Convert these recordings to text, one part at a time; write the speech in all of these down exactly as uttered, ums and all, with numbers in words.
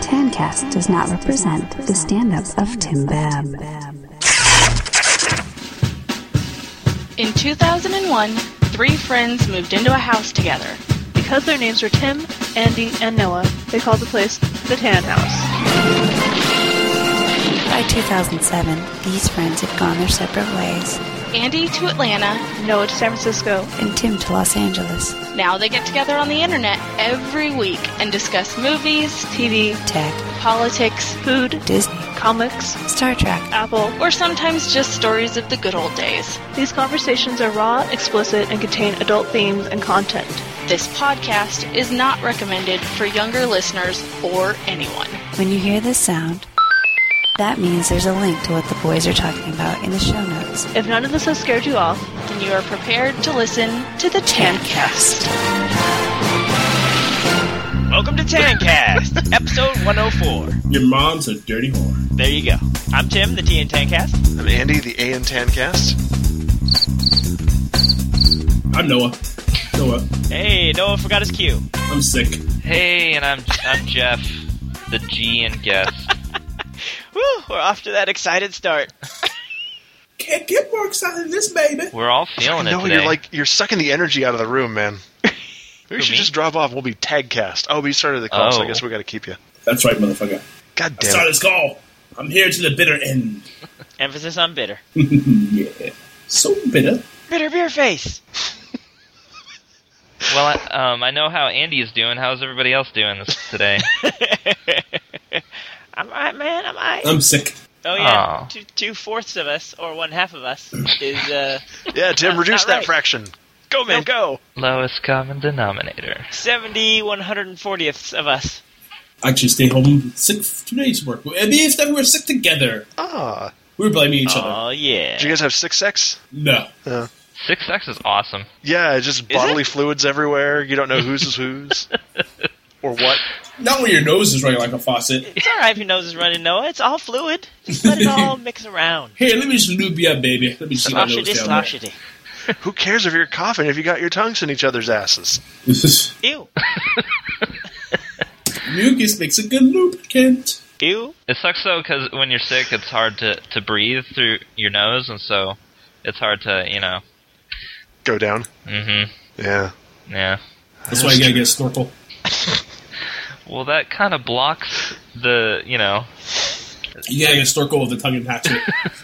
Tancast does not represent the stand-up of Tim Babb. In two thousand one, three friends moved into a house together. Because their names were Tim, Andy, and Noah, they called the place the Tan House. By two thousand seven, these friends had gone their separate ways. Andy to Atlanta, Noah to San Francisco, and Tim to Los Angeles. Now they get together on the internet every week and discuss movies, T V, tech, politics, food, Disney, comics, Star Trek, Apple, or sometimes just stories of the good old days. These conversations are raw, explicit, and contain adult themes and content. This podcast is not recommended for younger listeners or anyone. When you hear this sound, that means there's a link to what the boys are talking about in the show notes. If none of this has scared you off, then you are prepared to listen to the Tancast. Welcome to Tancast, episode one oh four. Your mom's a dirty whore. There you go. I'm Tim, the T N Tancast. I'm Andy, the A N Tancast. I'm Noah. Noah. Hey, Noah forgot his cue. I'm sick. Hey, and I'm I'm Jeff, the G in guest. Woo, we're off to that excited start. Can't get more excited than this, baby. We're all feeling it No, today. you're like you're sucking the energy out of the room, man. Maybe we Who, should me? just drop off. We'll be Tagcast. Oh, we started the call, so I Oh. guess we got to keep you. That's right, motherfucker. God I damn started it! this call. I'm here to the bitter end. Emphasis on bitter. Yeah. So bitter. Bitter beer face. Well, I, um, I know how Andy is doing. How's everybody else doing this today? I'm alright, man. I'm alright. I'm sick. Oh yeah, Aw. two two fourths of us, or one half of us, is uh Yeah, Tim, Not- reduce not that right. fraction. Go, man, Nope. go. Lowest common denominator. seventy one hundred fortieths of us. I actually stayed home sick for two days to work. It'd be if that we were sick together. Ah, We were blaming each other. Oh yeah. did you guys have sick sex? No. Uh, Six X is awesome. yeah, just Is bodily it? fluids everywhere. You don't know whose is whose or what. Not when your nose is running like a faucet. It's alright if your nose is running, Noah. It's all fluid. Just let it all mix around. Here, let me just lube you up, baby. Let me just see my nose Sloshity, down there. sloshity. Who cares if you're coughing if you got your tongues in each other's asses? Ew. Mucus makes a good lubricant. Ew. It sucks though because when you're sick, it's hard to, to breathe through your nose, and so it's hard to, you know. Go down. Mm-hmm. Yeah. Yeah. That's why you gotta get a snorkel. Well, that kind of blocks the, you know. You gotta get a snorkel with the tongue and hatchet.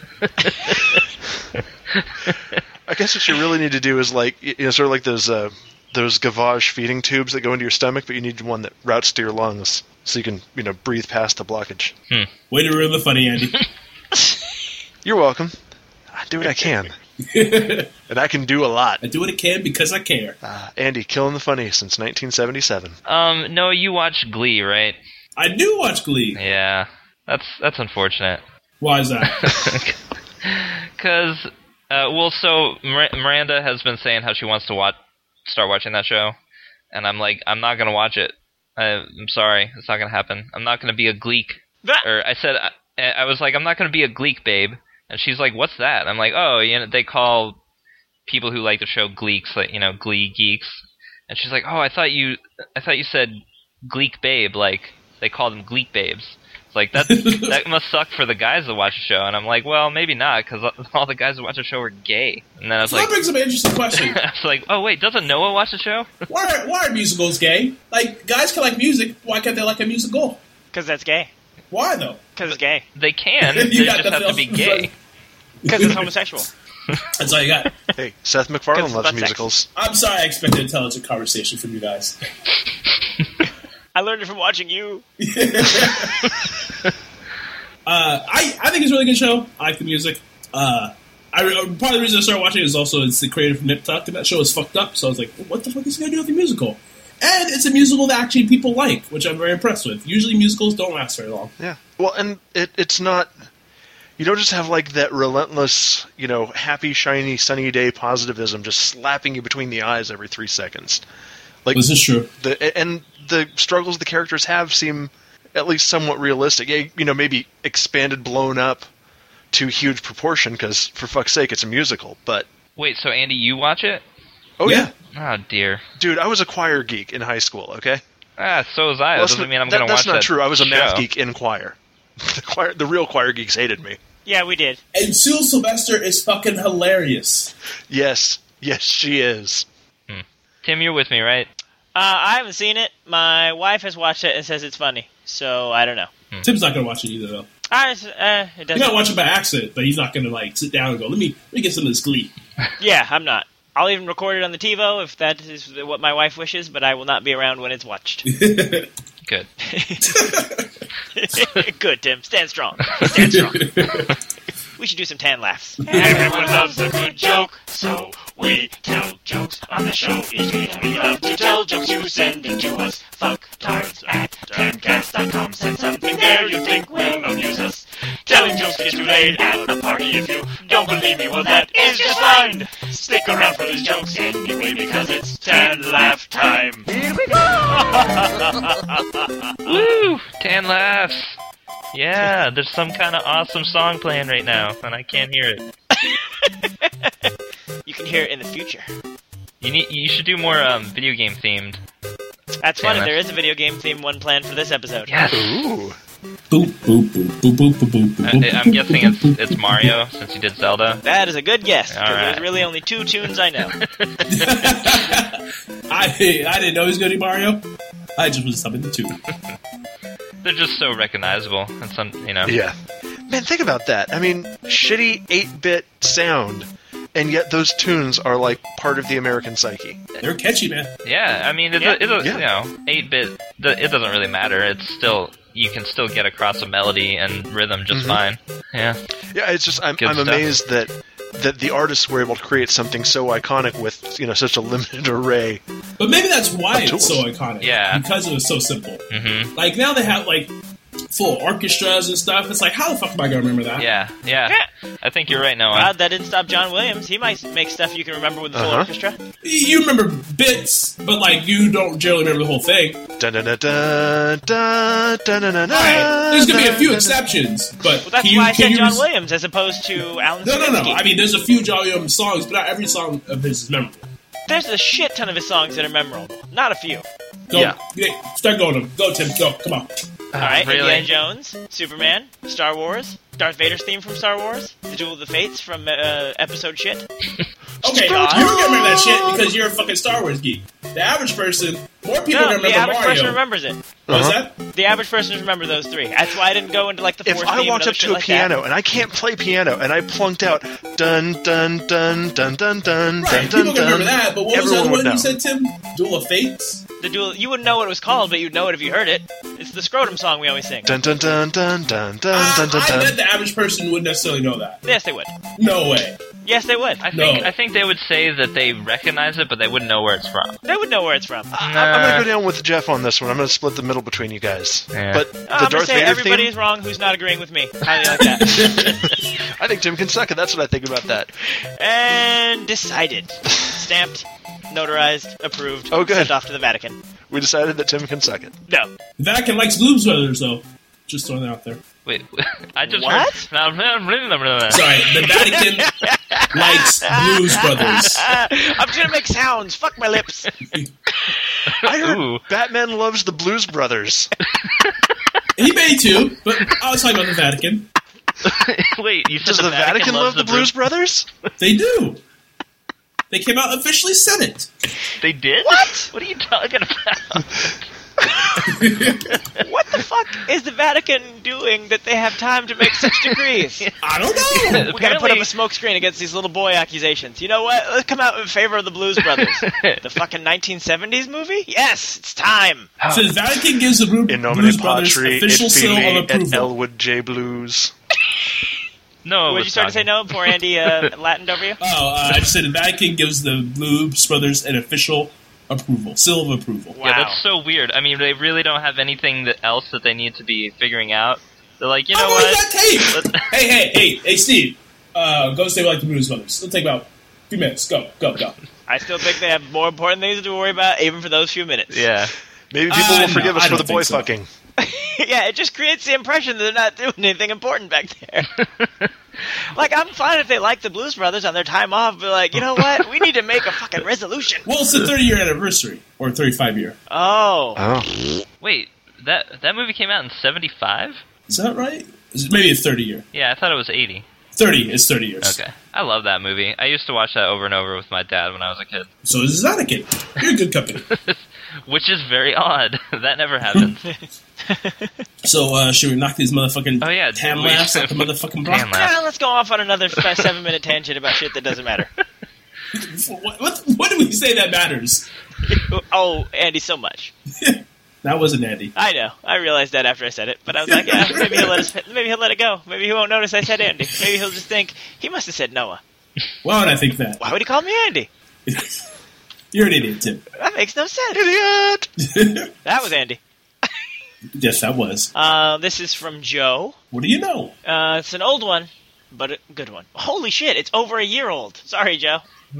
I guess what you really need to do is like, you know, sort of like those uh, those gavage feeding tubes that go into your stomach, but you need one that routes to your lungs so you can, you know, breathe past the blockage. Way to ruin the funny, Andy. You're welcome. I do what I can, and I can do a lot. I do what I can because I care. Uh, Andy, killing the funny since nineteen seventy-seven. Um, Noah, you watch Glee, right? I do watch Glee. Yeah. That's that's unfortunate. Why is that? Because, uh, well, so Mir- Miranda has been saying how she wants to watch, start watching that show, and I'm like, I'm not gonna watch it. I, I'm sorry, it's not gonna happen. I'm not gonna be a Gleek. Or I said, I, I was like, I'm not gonna be a Gleek, babe. And she's like, what's that? I'm like, oh, you know, they call people who like the show Gleeks, like, you know, Glee geeks. And she's like, oh, I thought you, I thought you said Gleek babe, like they call them Gleek babes. It's like that. That must suck for the guys that watch the show. And I'm like, well, maybe not, because all the guys that watch the show are gay. And then I was So like, that brings up an interesting question. I was like, oh wait, doesn't Noah watch the show? Why are, why are musicals gay? Like, guys can like music. Why can't they like a musical? Because that's gay. Why, though? Because it's gay. They can. You They got just the have to film. be gay. Because it's homosexual. That's all you got. Hey, Seth MacFarlane Because loves butt sex. musicals. I'm sorry I expected intelligent conversation from you guys. I learned it from watching you. Uh, I, I think it's a really good show. I like the music. Uh, I, part of the reason I started watching it is also it's the creator from Nip Tuck, and that show is fucked up. So I was like, what the fuck is he going to do with a musical? And it's a musical that actually people like, which I'm very impressed with. Usually musicals don't last very long. Yeah. Well, and it, it's not. You don't just have like that relentless, you know, happy, shiny, sunny day positivism just slapping you between the eyes every three seconds. Like This is true. the and the struggles the characters have seem at least somewhat realistic. Yeah, you know, maybe expanded, blown up to huge proportion because, for fuck's sake, it's a musical. But Wait, so Andy, you watch it? oh yeah, Yeah. Oh dear. dude, I was a choir geek in high school. Okay, Ah, so was I. Well, that doesn't mean I'm that, going to watch That's not that true. I was a math show. geek in choir. The choir. The real choir geeks hated me. Yeah, we did. And Sue Sylvester is fucking hilarious. Yes. Yes, she is. Hmm. Tim, you're with me, right? Uh, I haven't seen it. My wife has watched it and says it's funny. So, I don't know. Hmm. Tim's not gonna watch it either, though. I, uh, it He doesn't. might watch it by accident, but he's not gonna like sit down and go, "Let me let me get some of this Glee." Yeah, I'm not. I'll even record it on the TiVo if that is what my wife wishes, but I will not be around when it's watched. Good. Good, Tim. Stand strong. Stand strong. We should do some tan laughs. Everyone loves a good joke, so we tell jokes on the show. Each week we love to tell jokes. You send it to us. Fucktards at timecast dot com. Send something there you think will amuse us. Telling jokes gets you laid at a party. If you don't believe me, well that is just fine. Stick around for these jokes anyway because it's tan laugh time. Here we go! Woo! Tan laughs. Yeah, there's some kind of awesome song playing right now, and I can't hear it. You can hear it in the future. You need. You should do more um, video game themed. That's Tan funny. laughs. There is a video game theme one planned for this episode. Yes. Ooh. Boop boop boop boop boop boop boop. I, boop, I'm boop, guessing boop, it's boop, it's Mario since he did Zelda. That is a good guess. 'Cause All right. There's really only two tunes I know. I I didn't know he was going to be Mario. I just was summing the two. They're just so recognizable, and some, you know. Yeah. Man, think about that. I mean, shitty eight-bit sound, and yet those tunes are like part of the American psyche. They're catchy, man. Yeah, I mean, it, Yeah. it, it, Yeah. you know, eight bit. It doesn't really matter. It's still you can still get across a melody and rhythm just Mhm. fine. Yeah. Yeah, it's just I'm, Good I'm stuff. amazed that that the artists were able to create something so iconic with you know such a limited array. But maybe that's why Of it's so iconic. Yeah. Because it was so simple. Mm-hmm. Like, now they have, like, full orchestras and stuff. It's like, how the fuck am I going to remember that? Yeah, yeah. I think you're right, Noah. Wow, that didn't stop John Williams. He might make stuff you can remember with the full Uh-huh. orchestra. You remember bits, but, like, you don't generally remember the whole thing. Dun dun dun dun dun dun dun dun. Alright, there's going to be a few exceptions, but Well, that's can you, why I can said you John res- Williams as opposed to Alan No, no, no. Swinsky. I mean, there's a few John Williams songs, but not every song of his is memorable. There's a shit ton of his songs that are memorable. Not a few. Go, Yeah. yeah, start going. Go, Tim. Go. Come on. All right, really? Indiana Jones, Superman, Star Wars, Darth Vader's theme from Star Wars, The Duel of the Fates from uh, episode shit. Okay, you're gonna remember that shit because you're a fucking Star Wars geek. The average person, more people No, remember the average Mario. person remembers it. What's Uh-huh. that? The average person remembers those three. That's why I didn't go into like the If fourth I theme walked and up other shit to a like piano that. and I can't play piano and I plunked out dun dun dun dun dun dun Right, dun people dun can remember dun, that, but what was the everyone other would one know. you said, Tim? Duel of Fates? The duel, you wouldn't know what it was called, but you'd know it if you heard it. It's the scrotum song we always sing. Dun dun dun dun dun dun Uh, dun dun I dun. bet the average person wouldn't necessarily know that. Yes, they would. No way. Yes, they would. I think No. I think they would say that they recognize it, but they wouldn't know where it's from. They would know where it's from. I'm gonna go down with Jeff on this one. I'm gonna split the middle between you guys. Yeah. But Uh, the I'm gonna Darth say Vader everybody theme, is wrong who's not agreeing with me. How do you like that? I think Tim can suck it. That's what I think about that. And decided. Stamped, notarized, approved, Oh, good. sent off to the Vatican. We decided that Tim can suck it. No. The Vatican likes Blues Brothers, though. Just throwing that out there. Wait, I just What? heard. Sorry, the Vatican likes Blues Brothers. I'm just gonna make sounds. Fuck my lips. I heard Ooh. Batman loves the Blues Brothers. He may too, but I was talking about the Vatican. Wait, you said Does the Vatican love the Blues Brothers? They do. They came out and officially said it. They did? What? What are you talking about? What the fuck is the Vatican doing that they have time to make such decrees? I don't know. We gotta put up Apparently- a smoke screen against these little boy accusations. You know what? Let's come out in favor of the Blues Brothers. The fucking nineteen seventies movie? Yes, it's time. So the Vatican gives the Blu- In nomine Blues Brothers patri, official et seal fili, of et approval. Elwood J Blues. No. Would you start to say no before Andy uh, Latined over you? Oh, uh, I just said the Vatican gives the Blues Brothers an official approval, seal of approval. Wow. Yeah, that's so weird. I mean, they really don't have anything that else that they need to be figuring out. They're like, you know oh, what? where's that tape? hey, hey, hey, hey, Steve. Uh, go stay like the Blues Brothers. It'll take about a few minutes. Go, go, go. I still think they have more important things to worry about, even for those few minutes. Yeah. Maybe people Uh, will forgive no, us I for the don't boy think so. fucking. Yeah, it just creates the impression that they're not doing anything important back there. Like, I'm fine if they like the Blues Brothers on their time off, but like, you know what? We need to make a fucking resolution. Well, it's the thirty-year anniversary, or thirty-five year. Oh. Oh. Wait, that that movie came out in seventy-five? Is that right? Is it maybe a thirty-year. Yeah, I thought it was eighty. thirty is thirty years. Okay. I love that movie. I used to watch that over and over with my dad when I was a kid. So is Anakin. You're a good company. Which is very odd. That never happens. So, uh, should we knock these motherfucking Oh, yeah, tam we- laughs at the motherfucking block? Tam laughs. Yeah, let's go off on another f- seven-minute tangent about shit that doesn't matter. What, what, what do we say that matters? Oh, Andy, so much. That wasn't Andy. I know. I realized that after I said it, but I was like, yeah, maybe he'll let us. Maybe he'll let it go. Maybe he won't notice I said Andy. Maybe he'll just think he must have said Noah. Why would I think that? Why would he call me Andy? You're an idiot, Tim. That makes no sense. Idiot! That was Andy. Yes, that was. Uh, this is from Joe. What do you know? Uh, it's an old one, but a good one. Holy shit! It's over a year old. Sorry, Joe.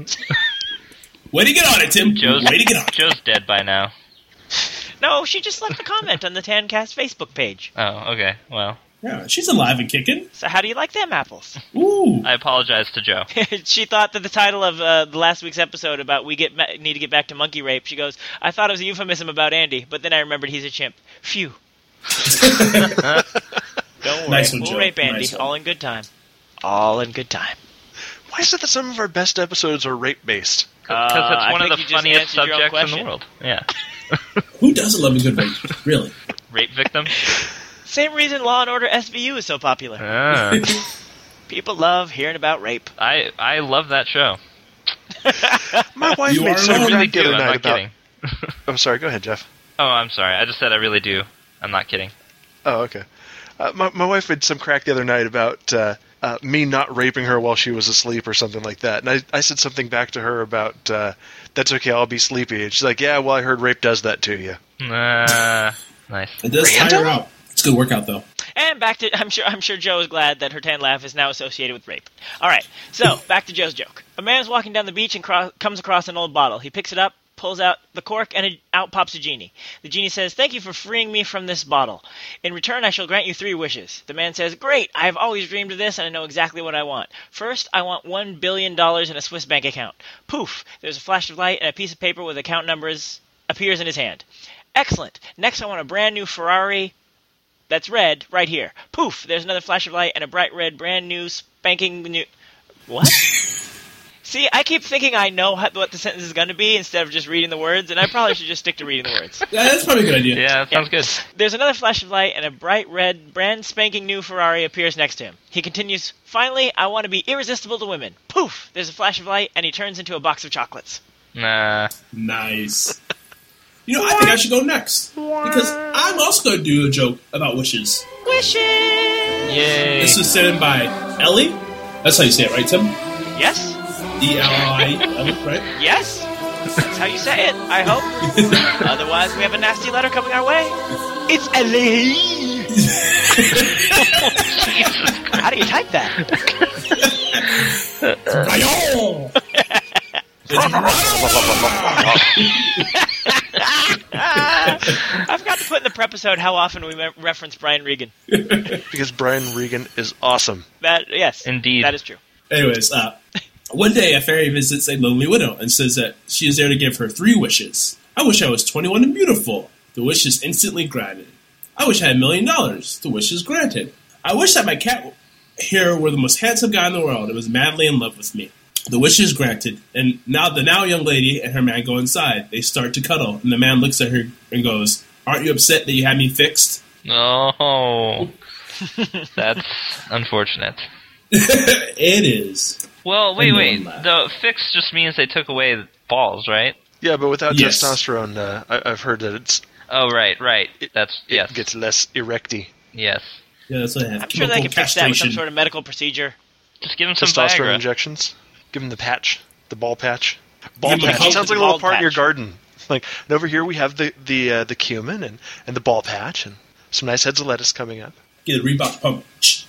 Way to get on it, Tim. Joe's, Way to get on it. Joe's dead by now. No, she just left a comment on the Tancast Facebook page. Oh, okay. Well, Yeah, she's alive and kicking. So how do you like them apples? Ooh. I apologize to Joe. She thought that the title of uh, the last week's episode about we get ma- need to get back to monkey rape. She goes, I thought it was a euphemism about Andy, but then I remembered he's a chimp. Phew. Don't worry, Nice one, we'll Joe. rape Andy. Nice one. All in good time. All in good time. Why is it that some of our best episodes are rape-based? Because Uh, it's I one of think the you just funniest answered your own subjects in the question. world. Yeah. Who doesn't love a good rape? Really? Rape victim? Same reason Law and Order S V U is so popular. Ah. People love hearing about rape. I, I love that show. My wife You made are some alone. I really crack the do. other I'm night not about... kidding. I'm sorry, go ahead, Jeff. Oh, I'm sorry. I just said I really do. I'm not kidding. Oh, okay. Uh, my, my wife made some crack the other night about uh, uh, me not raping her while she was asleep or something like that. And I, I said something back to her about, uh, that's okay, I'll be sleepy. And she's like, yeah, well, I heard rape does that to you. Uh, nice. It does tire her out. It's a good workout, though. And back to I'm sure I'm sure Joe is glad that her tan laugh is now associated with rape. All right, so back to Joe's joke. A man is walking down the beach and cro- comes across an old bottle. He picks it up, pulls out the cork, and it, out pops a genie. The genie says, "Thank you for freeing me from this bottle. In return, I shall grant you three wishes." The man says, "Great! I have always dreamed of this, and I know exactly what I want. First, I want one billion dollars in a Swiss bank account." Poof! There's a flash of light, and a piece of paper with account numbers appears in his hand. Excellent. Next, I want a brand new Ferrari. That's red, right here. Poof! There's another flash of light and a bright red, brand new, spanking new... What? See, I keep thinking I know how, what the sentence is going to be instead of just reading the words, and I probably should just stick to reading the words. Yeah, that's probably a good idea. Yeah, that sounds good. There's another flash of light, and a bright red, brand spanking new Ferrari appears next to him. He continues, "Finally, I want to be irresistible to women." Poof! There's a flash of light, and he turns into a box of chocolates. Nah. Nice. You know, I think I should go next. Because I'm also going to do a joke about wishes. Wishes! Yay. This is sent in by Ellie. That's how you say it, right, Tim? Yes? E L I, Ellie, right? Yes? That's how you say it, I hope. Otherwise, we have a nasty letter coming our way. It's Ellie! How do you type that? Rayon! I forgot to put in the prepisode how often we me- reference Brian Regan. Because Brian Regan is awesome. That yes, Indeed. that is true. Anyways, uh, one day a fairy visits a lonely widow and says that she is there to give her three wishes. I wish I was twenty-one and beautiful. The wish is instantly granted. I wish I had a million dollars. The wish is granted. I wish that my cat here were the most handsome guy in the world and was madly in love with me. The wish is granted, and now the now young lady and her man go inside. They start to cuddle, and the man looks at her and goes, "Aren't you upset that you had me fixed?" No. That's unfortunate. It is. Well, wait, I know wait. I'm not. The fix just means they took away the balls, right? Yeah, but without Yes. testosterone, uh, I, I've heard that it's Oh, right, right. That's it yes, gets less erecty. yes. Yeah, that's what I have. I'm sure they Chemical can fix that with some castration. sort of medical procedure. Just give him some Testosterone Viagra. injections. Give him the patch, the ball patch. Ball Give him a patch. hug It sounds like a with the little ball part in your patch. garden. Like, and over here we have the the uh, the cumin and, and the ball patch and some nice heads of lettuce coming up. Get a Reebok pump.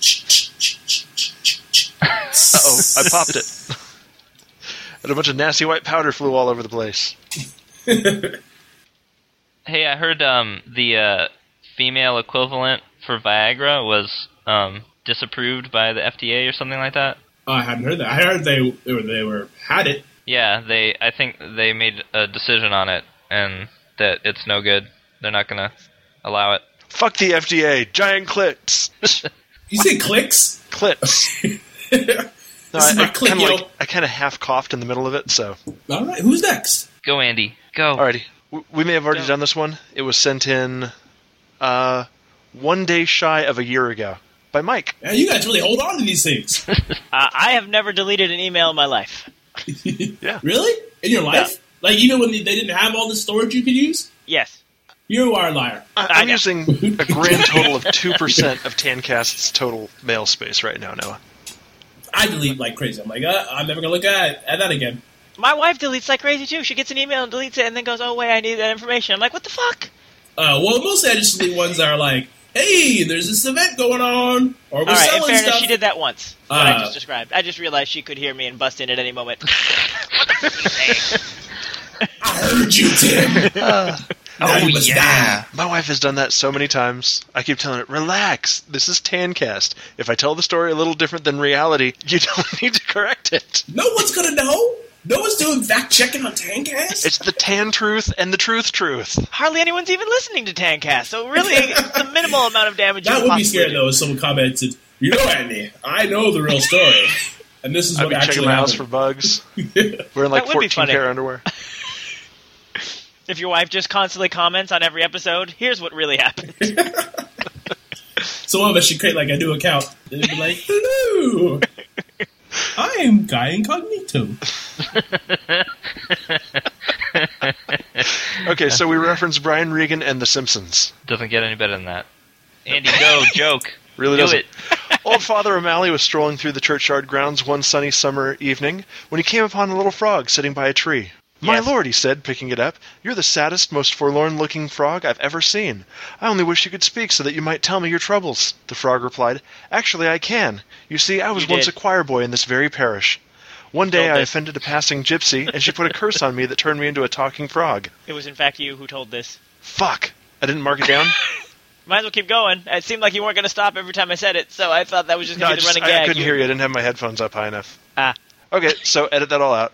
Uh oh, I popped it. And a bunch of nasty white powder flew all over the place. Hey, I heard um, the uh, female equivalent for Viagra was um, disapproved by the F D A or something like that. Oh, I hadn't heard that. I heard they they were, they were had it. Yeah, they. I think they made a decision on it, and that it's no good. They're not gonna allow it. Fuck the F D A. Giant clits. You say clicks? Clits. This No, is I, my click, kind of yo. like, I kind of half coughed in the middle of it, so. All right, who's next? Go, Andy. Go. Alrighty. W- We may have already Go. done this one. It was sent in uh, one day shy of a year ago by Mike. Man, you guys really hold on to these things. Uh, I have never deleted an email in my life. Yeah. Really? In your life? Like, even when they they didn't have all the storage you could use? Yes. You are a liar. I- I I'm know. using a grand total of two percent of Tancast's total mail space right now, Noah. I delete like crazy. I'm like, uh, I'm never going to look at, at that again. My wife deletes like crazy too. She gets an email and deletes it and then goes, oh, wait, I need that information. I'm like, what the fuck? Uh, well, mostly I just delete ones that are like, hey, there's this event going on, or we're All right, in selling fairness, stuff. she did that once. What I Uh, just described. I just realized she could hear me and bust in at any moment. What the fuck are you saying? I heard you, Tim. now you must die. My wife has done that so many times. I keep telling it, relax, this is Tancast. If I tell the story a little different than reality, you don't need to correct it. No one's going to know. No one's doing fact-checking on Tancast. It's the tan truth and the truth truth. Hardly anyone's even listening to Tancast, so really, it's the minimal amount of damage you That could would be possibly scary, do. though, if someone commented, you know, Andy, I know the real story. And this is I'd what be checking actually my house for happened. bugs. Wearing like That would be fourteen funny. karat underwear. If your wife just constantly comments on every episode, here's what really happened. So one of us should create like a new account. And it'd be like, hello, I am Guy Incognito. Okay, so we reference Brian Regan and The Simpsons. Doesn't get any better than that. Andy, go. Joke. Really Do doesn't. it. Old Father O'Malley was strolling through the churchyard grounds one sunny summer evening when he came upon a little frog sitting by a tree. My Yes. lord, he said, picking it up, you're the saddest, most forlorn-looking frog I've ever seen. I only wish you could speak so that you might tell me your troubles. The frog replied, actually I can. You see, I was You once did. a choir boy in this very parish. One day Told I this. offended a passing gypsy, and she put a curse on me that turned me into a talking frog. It was in fact you who told this. Fuck! I didn't mark it down? Might as well keep going. It seemed like you weren't going to stop every time I said it, so I thought that was just No, going I, to be the just, running I, I gag. couldn't hear you. I didn't have my headphones up high enough. Ah. Okay, so edit that all out.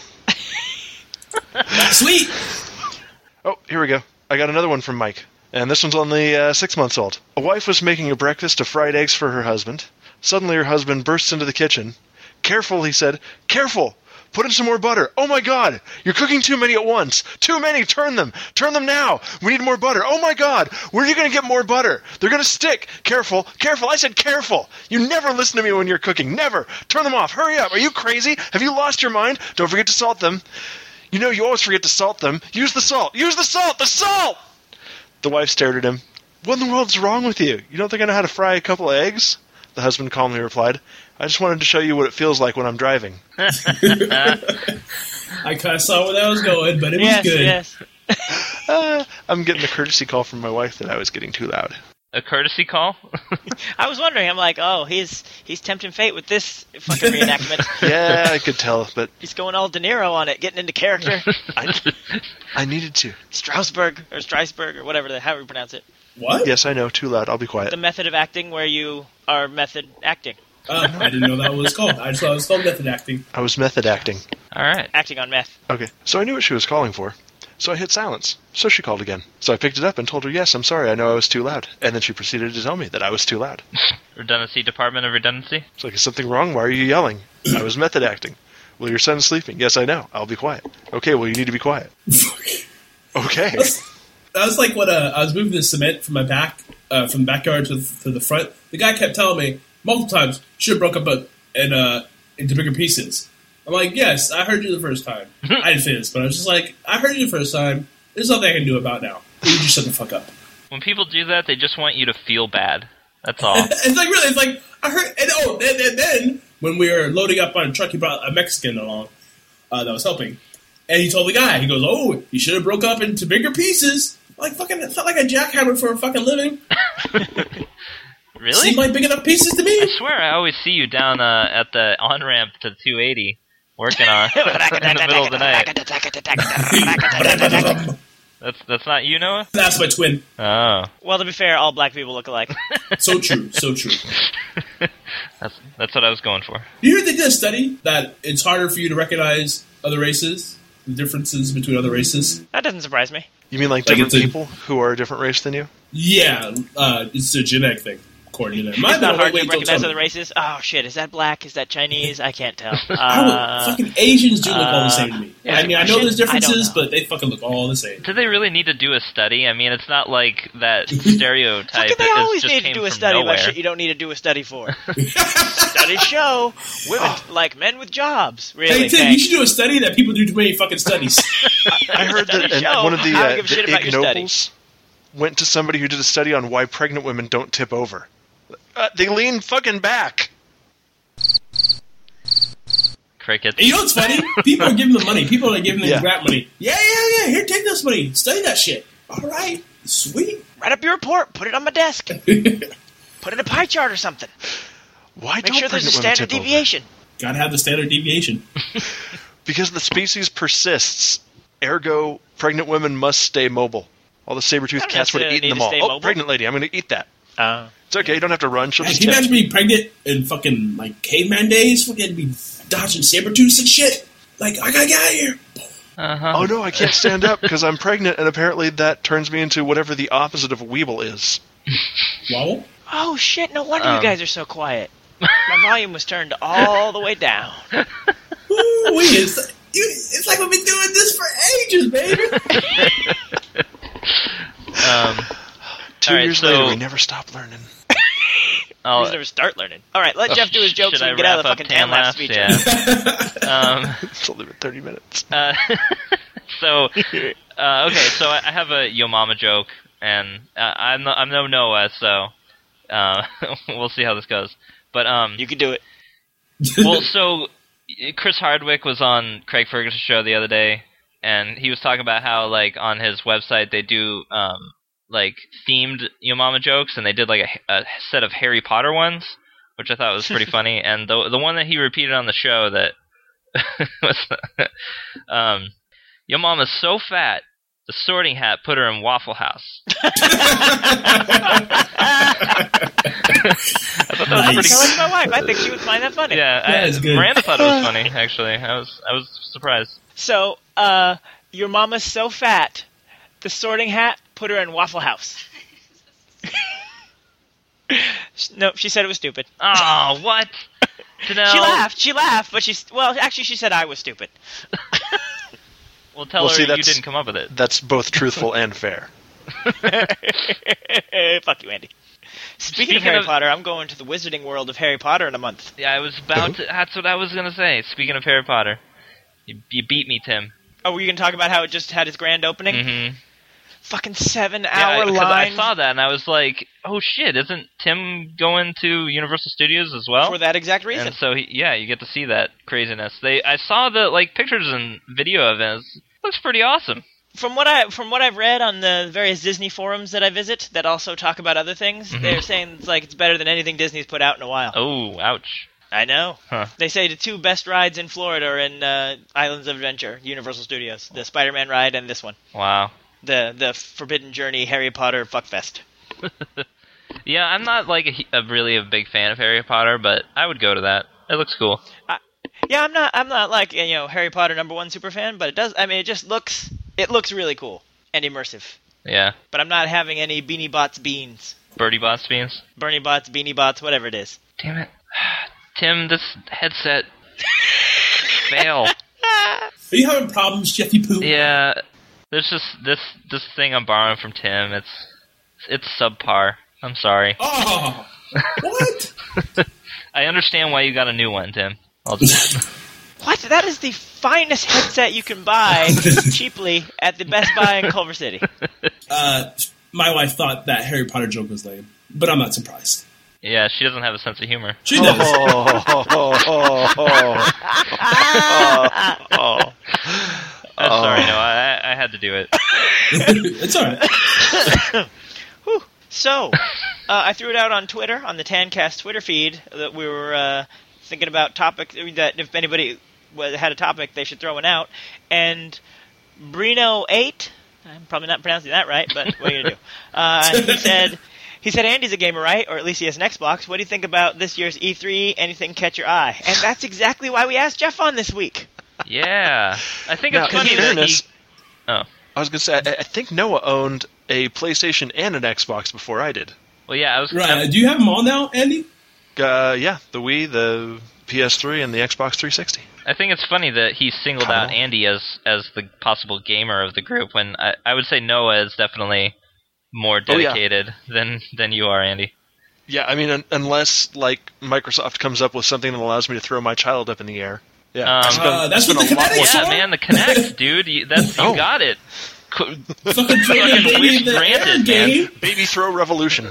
Sweet. Oh, here we go. I got another one from Mike. And this one's only uh, six months old. A wife was making a breakfast of fried eggs for her husband. Suddenly her husband bursts into the kitchen. Careful, he said. Careful! Put in some more butter. Oh my god! You're cooking too many at once. Too many! Turn them! Turn them now! We need more butter. Oh my god! Where are you going to get more butter? They're going to stick! Careful! Careful! I said careful! You never listen to me when you're cooking. Never! Turn them off! Hurry up! Are you crazy? Have you lost your mind? Don't forget to salt them. You know you always forget to salt them. Use the salt! Use the salt! The salt! The wife stared at him. What in the world's wrong with you? You don't think I know how to fry a couple of eggs? The husband calmly replied, I just wanted to show you what it feels like when I'm driving. I kind of saw where that was going, but it yes, was good. yes. Uh, I'm getting a courtesy call from my wife that I was getting too loud. A courtesy call? I was wondering, I'm like, oh, he's he's tempting fate with this fucking reenactment. Yeah, I could tell, but He's going all De Niro on it, getting into character. I, I needed to. Strasberg, or Streisberg, or whatever, the, however you pronounce it. What? Yes, I know, too loud. I'll be quiet. The method of acting where you are method acting. Uh, I didn't know that was called. I just thought it was called method acting. I was method acting. All right. Acting on meth. Okay, so I knew what she was calling for. So I hit silence. So she called again. So I picked it up and told her, yes, I'm sorry, I know I was too loud. And then she proceeded to tell me that I was too loud. Redundancy, Department of Redundancy. It's like, is something wrong? Why are you yelling? I was method acting. Well, your son's sleeping. Yes, I know. I'll be quiet. Okay, well, you need to be quiet. Okay. That was like when uh, I was moving the cement from my back, uh, from the backyard to the, to the front. The guy kept telling me multiple times, should have broke up a, in, uh, into bigger pieces. I'm like, yes, I heard you the first time. I didn't say this, but I was just like, I heard you the first time. There's nothing I can do about it now. You just shut the fuck up. When people do that, they just want you to feel bad. That's all. It's like, really, it's like, I heard, and oh, and, and then, when we were loading up on a truck, he brought a Mexican along uh, that was helping. And he told the guy, he goes, oh, you should have broke up into bigger pieces. Like, fucking, it felt like a jackhammer for a fucking living. Really? Seemed like big enough pieces to me. I swear I always see you down uh, at the on-ramp to two eighty working on in the middle of the night. That's that's not you, Noah? That's my twin. Oh. Well, to be fair, all black people look alike. So true, so true. That's that's what I was going for. You hear they did a study that it's harder for you to recognize other races, the differences between other races? That doesn't surprise me. You mean like Like different it's a- people who are a different race than you? Yeah, uh, it's a genetic thing, according to them. Might It's not be hard wait to until recognize tell other me. races. Oh, shit, is that black? Is that Chinese? I can't tell. I would- Uh, fucking Asians do look all the same to me. yeah, I mean, I know Russian? there's differences, I don't know. but they fucking look all the same. Do they really need to do a study? I mean, it's not like that stereotype. Fucking they that is- always just need to came do a from study nowhere. about shit you don't need to do a study for. Studies show women like men with jobs. Really, Hey, Tim, you thanks. should do a study that people do too many fucking studies. I heard that Studies and show one of the, I don't uh, give a shit the about Ig your study. Nobles went to somebody who did a study on why pregnant women don't tip over. Uh, they lean fucking back. Crickets. And you know what's funny? People are giving them money. People are giving them Yeah. grant money. Yeah, yeah, yeah. Here, take this money. Study that shit. All right. Sweet. Write up your report. Put it on my desk. Put it in a pie chart or something. Why Make don't sure there's a pregnant women standard tip over? deviation. Gotta have the standard deviation. Because the species persists. Ergo, pregnant women must stay mobile. All the I saber-toothed don't cats would have necessarily eaten need them to all. stay Oh, mobile. pregnant lady, I'm going to eat that. Uh, It's okay, you don't have to run. She'll Man, just can you tip. imagine being pregnant in fucking like caveman days? Fucking be dodging saber tooths and shit. Like, I gotta get out of here. Uh-huh. Oh no, I can't stand up because I'm pregnant, and apparently that turns me into whatever the opposite of a weeble is. Wobble? oh, shit. No wonder Um. you guys are so quiet. My volume was turned all the way down. Ooh, it's, you, it's like we've been doing this for ages, baby. Um, Two All right, years so- later, we never stop learning. I'll, Please never start learning. All right, let Jeff do his jokes should and I get out of the wrap fucking up tan laugh laughs? speech. Yeah. um, It's only been thirty minutes. uh, so, uh, okay, so I I have a Yo Mama joke, and uh, I'm no, I'm no Noah, so uh, we'll see how this goes. But um, You can do it. well, so Chris Hardwick was on Craig Ferguson's show the other day, and he was talking about how, like, on his website they do um, like themed Yo Mama jokes, and they did like a, a set of Harry Potter ones, which I thought was pretty funny. And the the one that he repeated on the show that was, um, Yo Mama's so fat, the Sorting Hat put her in Waffle House. I thought that was Nice. pretty Tell it to my wife. I think she would find that funny. Yeah, That I, is good. Miranda thought it was funny. Actually, I was I was surprised. So, uh, your mama's so fat, the Sorting Hat put her in Waffle House. No, she said it was stupid. Oh, what? Janelle, She laughed. She laughed, but she's well. Actually, she said I was stupid. Well, tell Well, her see, you that's- didn't come up with it. That's both truthful and fair. Fuck you, Andy. Speaking, Speaking of Harry of- Potter, I'm going to the Wizarding World of Harry Potter in a month. Yeah, I was about to. That's what I was gonna say. Speaking of Harry Potter, you, you beat me, Tim. Oh, were you going to talk about how it just had its grand opening? Mm-hmm. Fucking seven Yeah, I, hour 'cause line I saw that and I was like, oh shit, isn't Tim going to Universal Studios as well? for that exact reason. And so, he, yeah, you get to see that craziness. They, I saw the like pictures and video of it. It looks pretty awesome. From what I from what I've read on the various Disney forums that I visit, that also talk about other things, Mhm. they're saying it's like it's better than anything Disney's put out in a while. Oh, ouch. I know. Huh. They say the two best rides in Florida are in uh, Islands of Adventure, Universal Studios, the Spider-Man ride and this one, Wow. the the Forbidden Journey Harry Potter Fuckfest. Yeah, I'm not like a, a really a big fan of Harry Potter, but I would go to that. It looks cool. Yeah, I'm not I'm not like you know Harry Potter number one super fan, but it does. I mean, it just looks it looks really cool and immersive. Yeah. But I'm not having any Beanie Bots beans, Birdie Bots beans. Bernie Bots, Beanie Bots, whatever it is. Damn it. Tim, this headset. Fail. Are you having problems, Jeffy Poo? Yeah, there's just this this thing I'm borrowing from Tim. It's it's subpar. I'm sorry. Oh, what? I understand why you got a new one, Tim. I'll just, What? That is the finest headset you can buy cheaply at the Best Buy in Culver City. Uh, my wife thought that Harry Potter joke was lame, but I'm not surprised. yeah, she doesn't have a sense of humor. She does. Oh, oh, oh, oh, oh, oh. I'm Oh. sorry, no, I I had to do it. It's all right. So, uh, I threw it out on Twitter, on the Tancast Twitter feed, that we were uh, thinking about topic that if anybody wa- had a topic, they should throw one out. And Brino eight, I'm probably not pronouncing that right, but what are you gonna do? Uh, he said, he said Andy's a gamer, right? Or at least he has an Xbox. What do you think about this year's E three? Anything catch your eye? And that's exactly why we asked Jeff on this week. Yeah, I think Now, it's funny in that fairness, he. Oh, I was going to say, I, I think Noah owned a PlayStation and an Xbox before I did. well, yeah, I was. Right. I- Do you have them all now, Andy? Uh, yeah, the Wii, the P S three, and the Xbox three sixty. I think it's funny that he singled out Andy as as the possible gamer of the group, when I, I would say Noah is definitely more Oh, yeah. dedicated than than you are, Andy. Yeah, I mean, un- unless like Microsoft comes up with something that allows me to throw my child up in the air. Yeah, Um, it's been, Uh, that's it's been what a the lot more. Kinect's Yeah, for? man, the Kinect, dude. You, that's you Oh. got it. Co- Fucking throw Fucking your baby wish in the granted, air man. game. Baby throw revolution.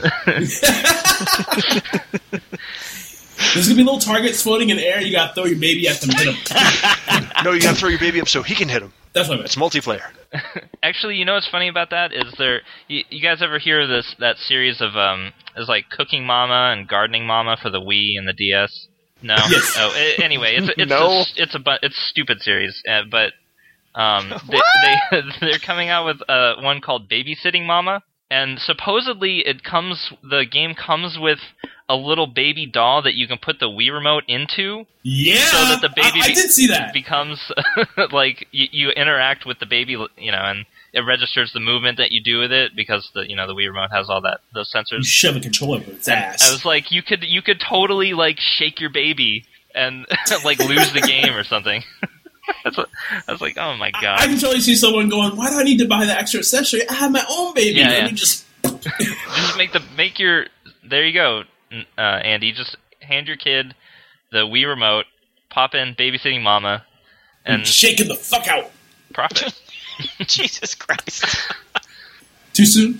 There's gonna be little targets floating in the air. You gotta throw your baby at them. Hit them. No, you got to throw your baby up so he can hit him. That's what I It's meant. multiplayer. Actually, you know what's funny about that is there. You, you guys ever hear this that series of um? Is like Cooking Mama and Gardening Mama for the Wii and the D S. No. Yes. Oh, a- anyway, it's a- it's No. a, it's a bu- it's a stupid series, uh, but um, they, they they're coming out with uh one called Babysitting Mama, and supposedly it comes the game comes with a little baby doll that you can put the Wii remote into, Yeah. so that the baby I, I be- did see that. becomes like you, you interact with the baby, you know, and it registers the movement that you do with it because the you know the Wii remote has all that those You sensors. shove a controller up its ass. I was like, you could you could totally like shake your baby and like lose the game or something. That's what, I was like, oh my god. I can totally see someone going, "Why do I need to buy the extra accessory? I have my own baby. Yeah, Let yeah. me just." Just make the make your there you go, uh, Andy. Just hand your kid the Wii remote, pop in Babysitting Mama, and shaking the fuck out. profit. Jesus Christ. Too soon?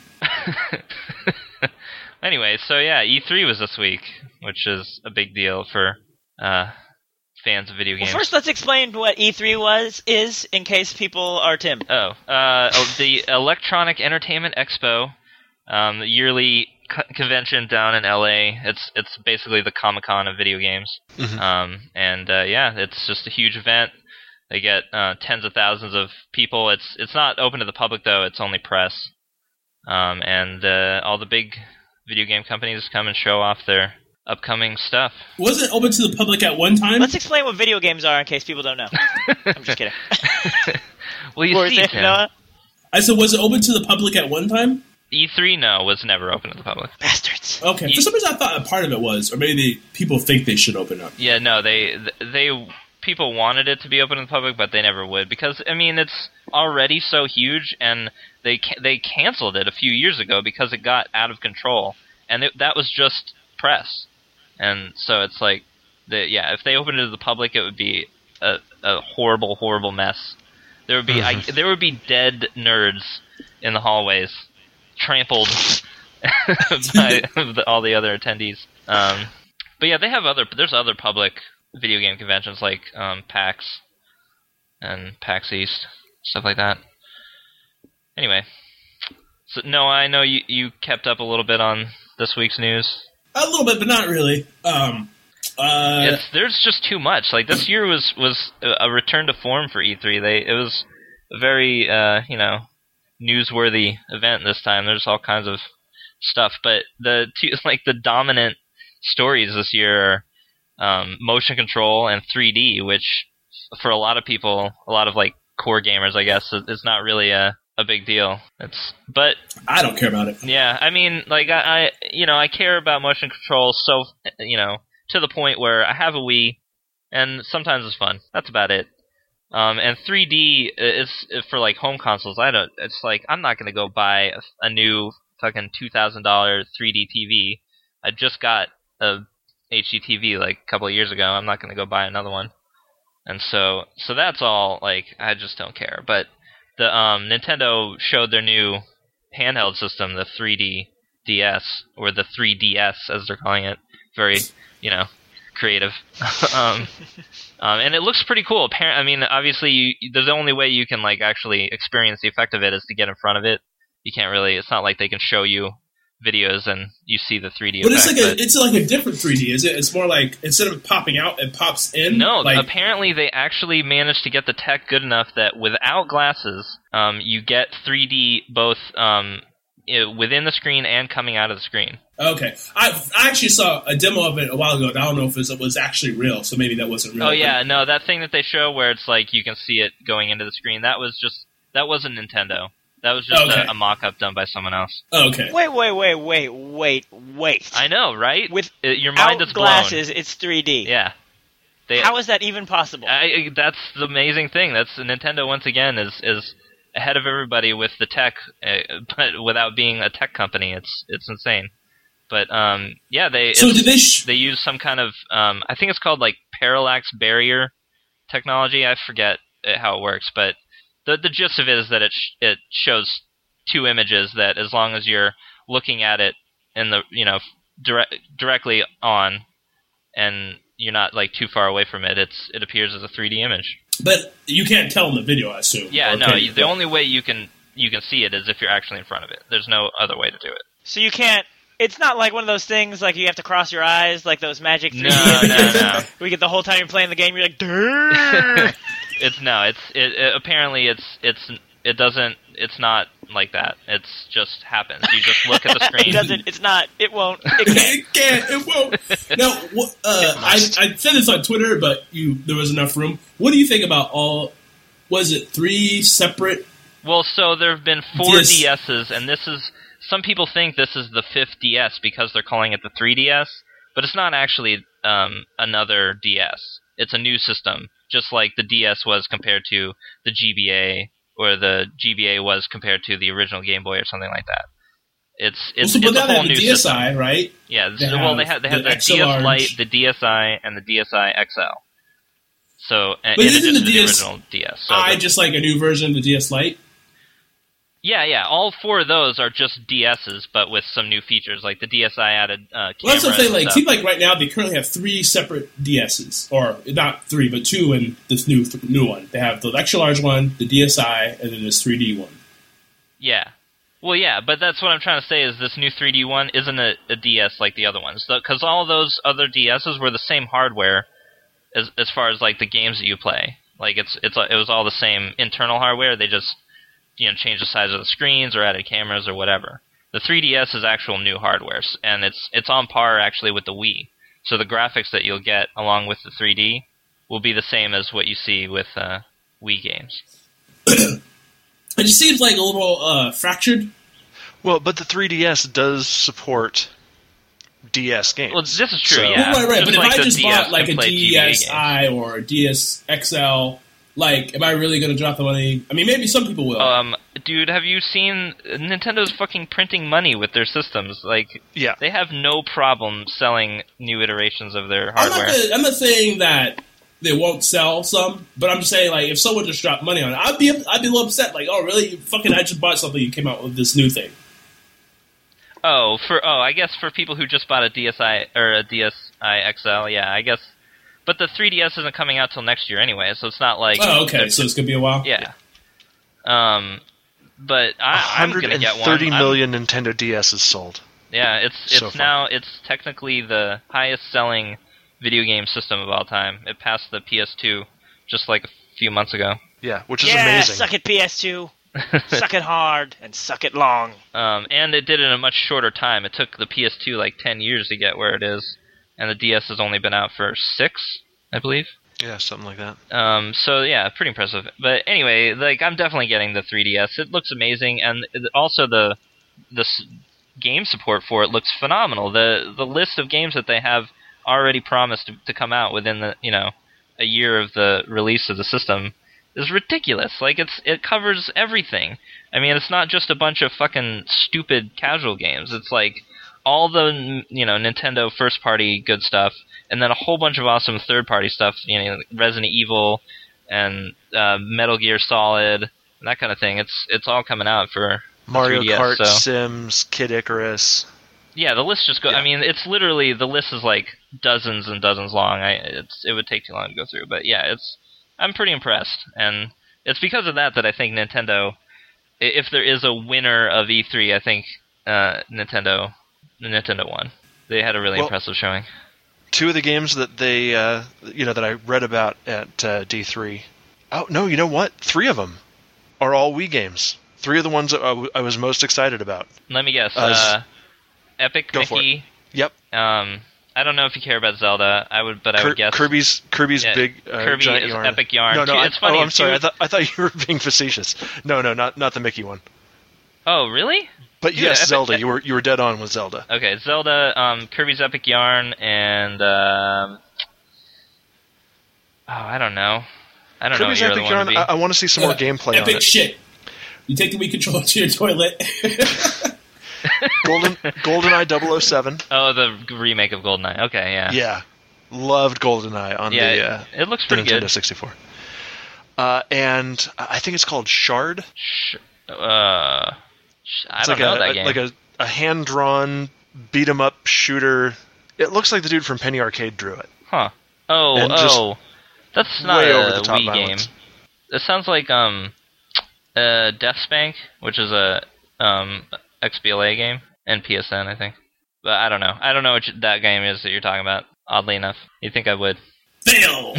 Anyway, so yeah, E three was this week, which is a big deal for uh, fans of video Well, games. first, let's explain what E three was is in case people are Tim. Oh, uh, oh, the Electronic Entertainment Expo, um, the yearly co- convention down in L A. It's it's basically the Comic-Con of video games. Mhm. Um, and uh, yeah, it's just a huge event. They get uh, tens of thousands of people. It's it's not open to the public though. It's only press. Um, and uh, all the big video game companies come and show off their upcoming stuff. Was it open to the public at one time? Let's explain what video games are in case people don't know. I'm just kidding. Well, you What was see, it, Tim, Noah? I said, was it open to the public at one time? E three no was never open to the public. Bastards. Okay. You- For some reason, I thought a part of it was, or maybe they, people think they should open up. Yeah, no, they they people wanted it to be open to the public, but they never would because I mean it's already so huge, and they ca- they canceled it a few years ago because it got out of control, and it, that was just press, and so it's like, the, yeah, if they opened it to the public, it would be a, a horrible, horrible mess. There would be I, there would be dead nerds in the hallways, trampled by the, all the other attendees. Um, but yeah, they have other. There's other public video game conventions like um, PAX and PAX East, stuff like that. Anyway, so Noah, I know you you kept up a little bit on this week's news. A little bit, but not really. Um, uh, It's, there's just too much. Like this year was was a a return to form for E three. They it was a very uh, you know newsworthy event this time. There's all kinds of stuff, but the two, like the dominant stories this year are um, motion control and three D, which for a lot of people, a lot of like core gamers, I guess, is is not really a a big deal. It's but I don't care about it. yeah, I mean, like I, I, you know, I care about motion control so, you know, to the point where I have a Wii, and sometimes it's fun. That's about it. Um, and three D is for like home consoles. I don't. It's like I'm not gonna go buy a, a new fucking two thousand dollar three D T V. I just got a H D T V like a couple of years ago. I'm not gonna go buy another one. And so, so that's all. Like I just don't care. But the um, Nintendo showed their new handheld system, the three D D S, or the three D S as they're calling it. Very, you know, creative. um, um, and it looks pretty cool. Apparently, I mean, obviously, you, the only way you can like actually experience the effect of it is to get in front of it. You can't really. It's not like they can show you videos and you see the three D But effect. it's like a but it's like a different three D, is it? It's more like instead of it popping out, it pops in. no, like, apparently they actually managed to get the tech good enough that without glasses, um, you get three D both um, i- within the screen and coming out of the screen. Okay, I I actually saw a demo of it a while ago. And I don't know if it was, it was actually real, so maybe that wasn't real. Oh yeah, no, that thing that they show where it's like you can see it going into the screen, that was just that wasn't Nintendo. That was just Okay. a, a mock-up done by someone else. Oh, okay. Wait, wait, wait, wait, wait, wait. I know, right? With Uh, your mind Out is blown. glasses, it's three D. Yeah. They, How is that even possible? I, I- that's the amazing thing. That's Nintendo once again is is ahead of everybody with the tech, uh, but without being a tech company. It's it's insane. But um, yeah, they So it's- did they? Sh- they use some kind of um, I think it's called like parallax barrier technology. I forget uh, how it works, but the the gist of it is that it sh- it shows two images that as long as you're looking at it in the you know direct directly on, and you're not like too far away from it, it's it appears as a three D image. but you can't tell in the video, I assume. Yeah, Or no. can you? You, the only way you can you can see it is if you're actually in front of it. There's no other way to do it. So you can't. It's not like one of those things like you have to cross your eyes, like those magic three D No, no, images. no. We get the whole time you're playing the game, you're like, Durr! It's no. It's it, it. Apparently, it's it's it doesn't. It's not like that. It's just happens. You just look at the screen. It doesn't. It's not. It won't. It can't. it can't. It won't. Now, what, uh, I, I said this on Twitter, but you there was enough room. What do you think about all? Was it three separate? Well, so there have been four Yes. D S's, and this is some people think this is the fifth D S because they're calling it the three D S, but it's not actually um, another D S. It's a new system, just like the D S was compared to the G B A, or the G B A was compared to the original Game Boy, or something like that. It's it's, well, so, but it's now a they whole have the new D S I, system. right? Yeah, They so, well they have have they have the the, X L D S R. Lite, the D S I, and the D S I X L. So, uh, But in isn't addition the to the D S original D S. So I the- just like a new version of the D S Lite. Yeah, yeah. All four of those are just D S's, but with some new features. Like the D S I added uh, Well, that's what I'm cameras saying. and Like, stuff. seems like right now they currently have three separate D S's, or not three, but two in this new new one. They have the extra large one, the D S I, and then this three D one. Yeah. Well, yeah, but that's what I'm trying to say is this new three D one isn't a, a D S like the other ones. Because all those other D S's were the same hardware as as far as like the games that you play. Like it's it's it was all the same internal hardware. They just you know changed the size of the screens or added cameras or whatever. The three D S is actual new hardware, and it's it's on par actually with the Wii. So the graphics that you'll get along with the three D will be the same as what you see with uh, Wii games. It just seems like a little uh, fractured. Well, but the three D S does support D S games. Well, this is true, So- yeah. Well, right, right. Just But if like I the just D S bought like can a play G B A games. D S I or a D S X L, like, am I really going to drop the money? I mean, maybe some people will. Um, dude, have you seen Nintendo's fucking printing money with their systems? Like, Yeah. they have no problem selling new iterations of their I'm, not hardware. gonna, I'm not saying that they won't sell some, but I'm just saying, like, if someone just dropped money on it, I'd be I'd be a little upset. Like, oh, really? You fucking, I just bought something. You came out with this new thing. Oh, for oh, I guess for people who just bought a D S I or a D S I X L, yeah, I guess. But the three D S isn't coming out till next year anyway, so it's not like. Oh, okay. So it's gonna be a while. Yeah. Um, but I, I'm gonna get one. thirty I'm- million Nintendo D S's sold. Yeah, it's it's so far. now it's technically the highest selling video game system of all time. It passed the P S two just like a few months ago. Yeah, which is Yeah, amazing. suck it, P S two. Suck it hard and suck it long. Um, and it did it in a much shorter time. It took the P S two like ten years to get where it is, and the D S has only been out for six, I believe. Yeah, something like that. Um, so yeah, pretty impressive. But anyway, like I'm definitely getting the three D S. It looks amazing, and it- also the the s- game support for it looks phenomenal. The the list of games that they have already promised to, to come out within the you know a year of the release of the system is ridiculous. Like it's it covers everything. I mean, it's not just a bunch of fucking stupid casual games. It's like all the you know Nintendo first party good stuff, and then a whole bunch of awesome third party stuff. You know, Resident Evil and uh, Metal Gear Solid and that kind of thing. It's it's all coming out for Mario three D S, Kart, so. Sims, Kid Icarus. Yeah, the list just goes. Yeah. I mean, it's literally the list is like dozens and dozens long. I it's it would take too long to go through, but yeah, it's I'm pretty impressed, and it's because of that that I think Nintendo, i- if there is a winner of E three, I think uh, Nintendo, the Nintendo one. They had a really Well, impressive showing. Two of the games that they, uh, you know, that I read about at uh, D three. Oh no, you know what? Three of them are all Wii games. Three of the ones that I, w- I was most excited about. Let me guess. Uh, Uh, Epic go for Mickey. Yep. Um, I don't know if you care about Zelda. I would, but I Kir- would guess Kirby's Kirby's Yeah, big uh, Kirby giant is yarn. Epic Yarn. No, no, Two- I, it's funny, oh, I'm sorry. two- I thought I thought you were being facetious. No, no, not not the Mickey one. Oh, really? But Yeah, yes, Epic- Zelda. You were you were dead on with Zelda. Okay, Zelda, um, Kirby's Epic Yarn, and um, oh, I don't know. I don't Kirby's know what Epic your Yarn. other one I, would I want to see some more Uh, gameplay on Epic it. shit. You take the Wii controller to your toilet. Golden GoldenEye double oh seven. be. Oh, the remake of GoldenEye. Okay, yeah. Yeah, loved GoldenEye on Yeah, the, it- uh, it looks the pretty Nintendo good. sixty-four. Uh, and I think it's called Shard. Sh- uh, sh- I It's don't like know a, that a- game. like a, a hand-drawn beat 'em up shooter. It looks like the dude from Penny Arcade drew it. Huh. Oh, And just oh. That's not way a over the top Wii violence. game. It sounds like um, uh, Deathspank, which is a um X B L A game, and P S N, I think. But I don't know. I don't know what you, that game is that you're talking about. Oddly enough, you'd think I would. Fail.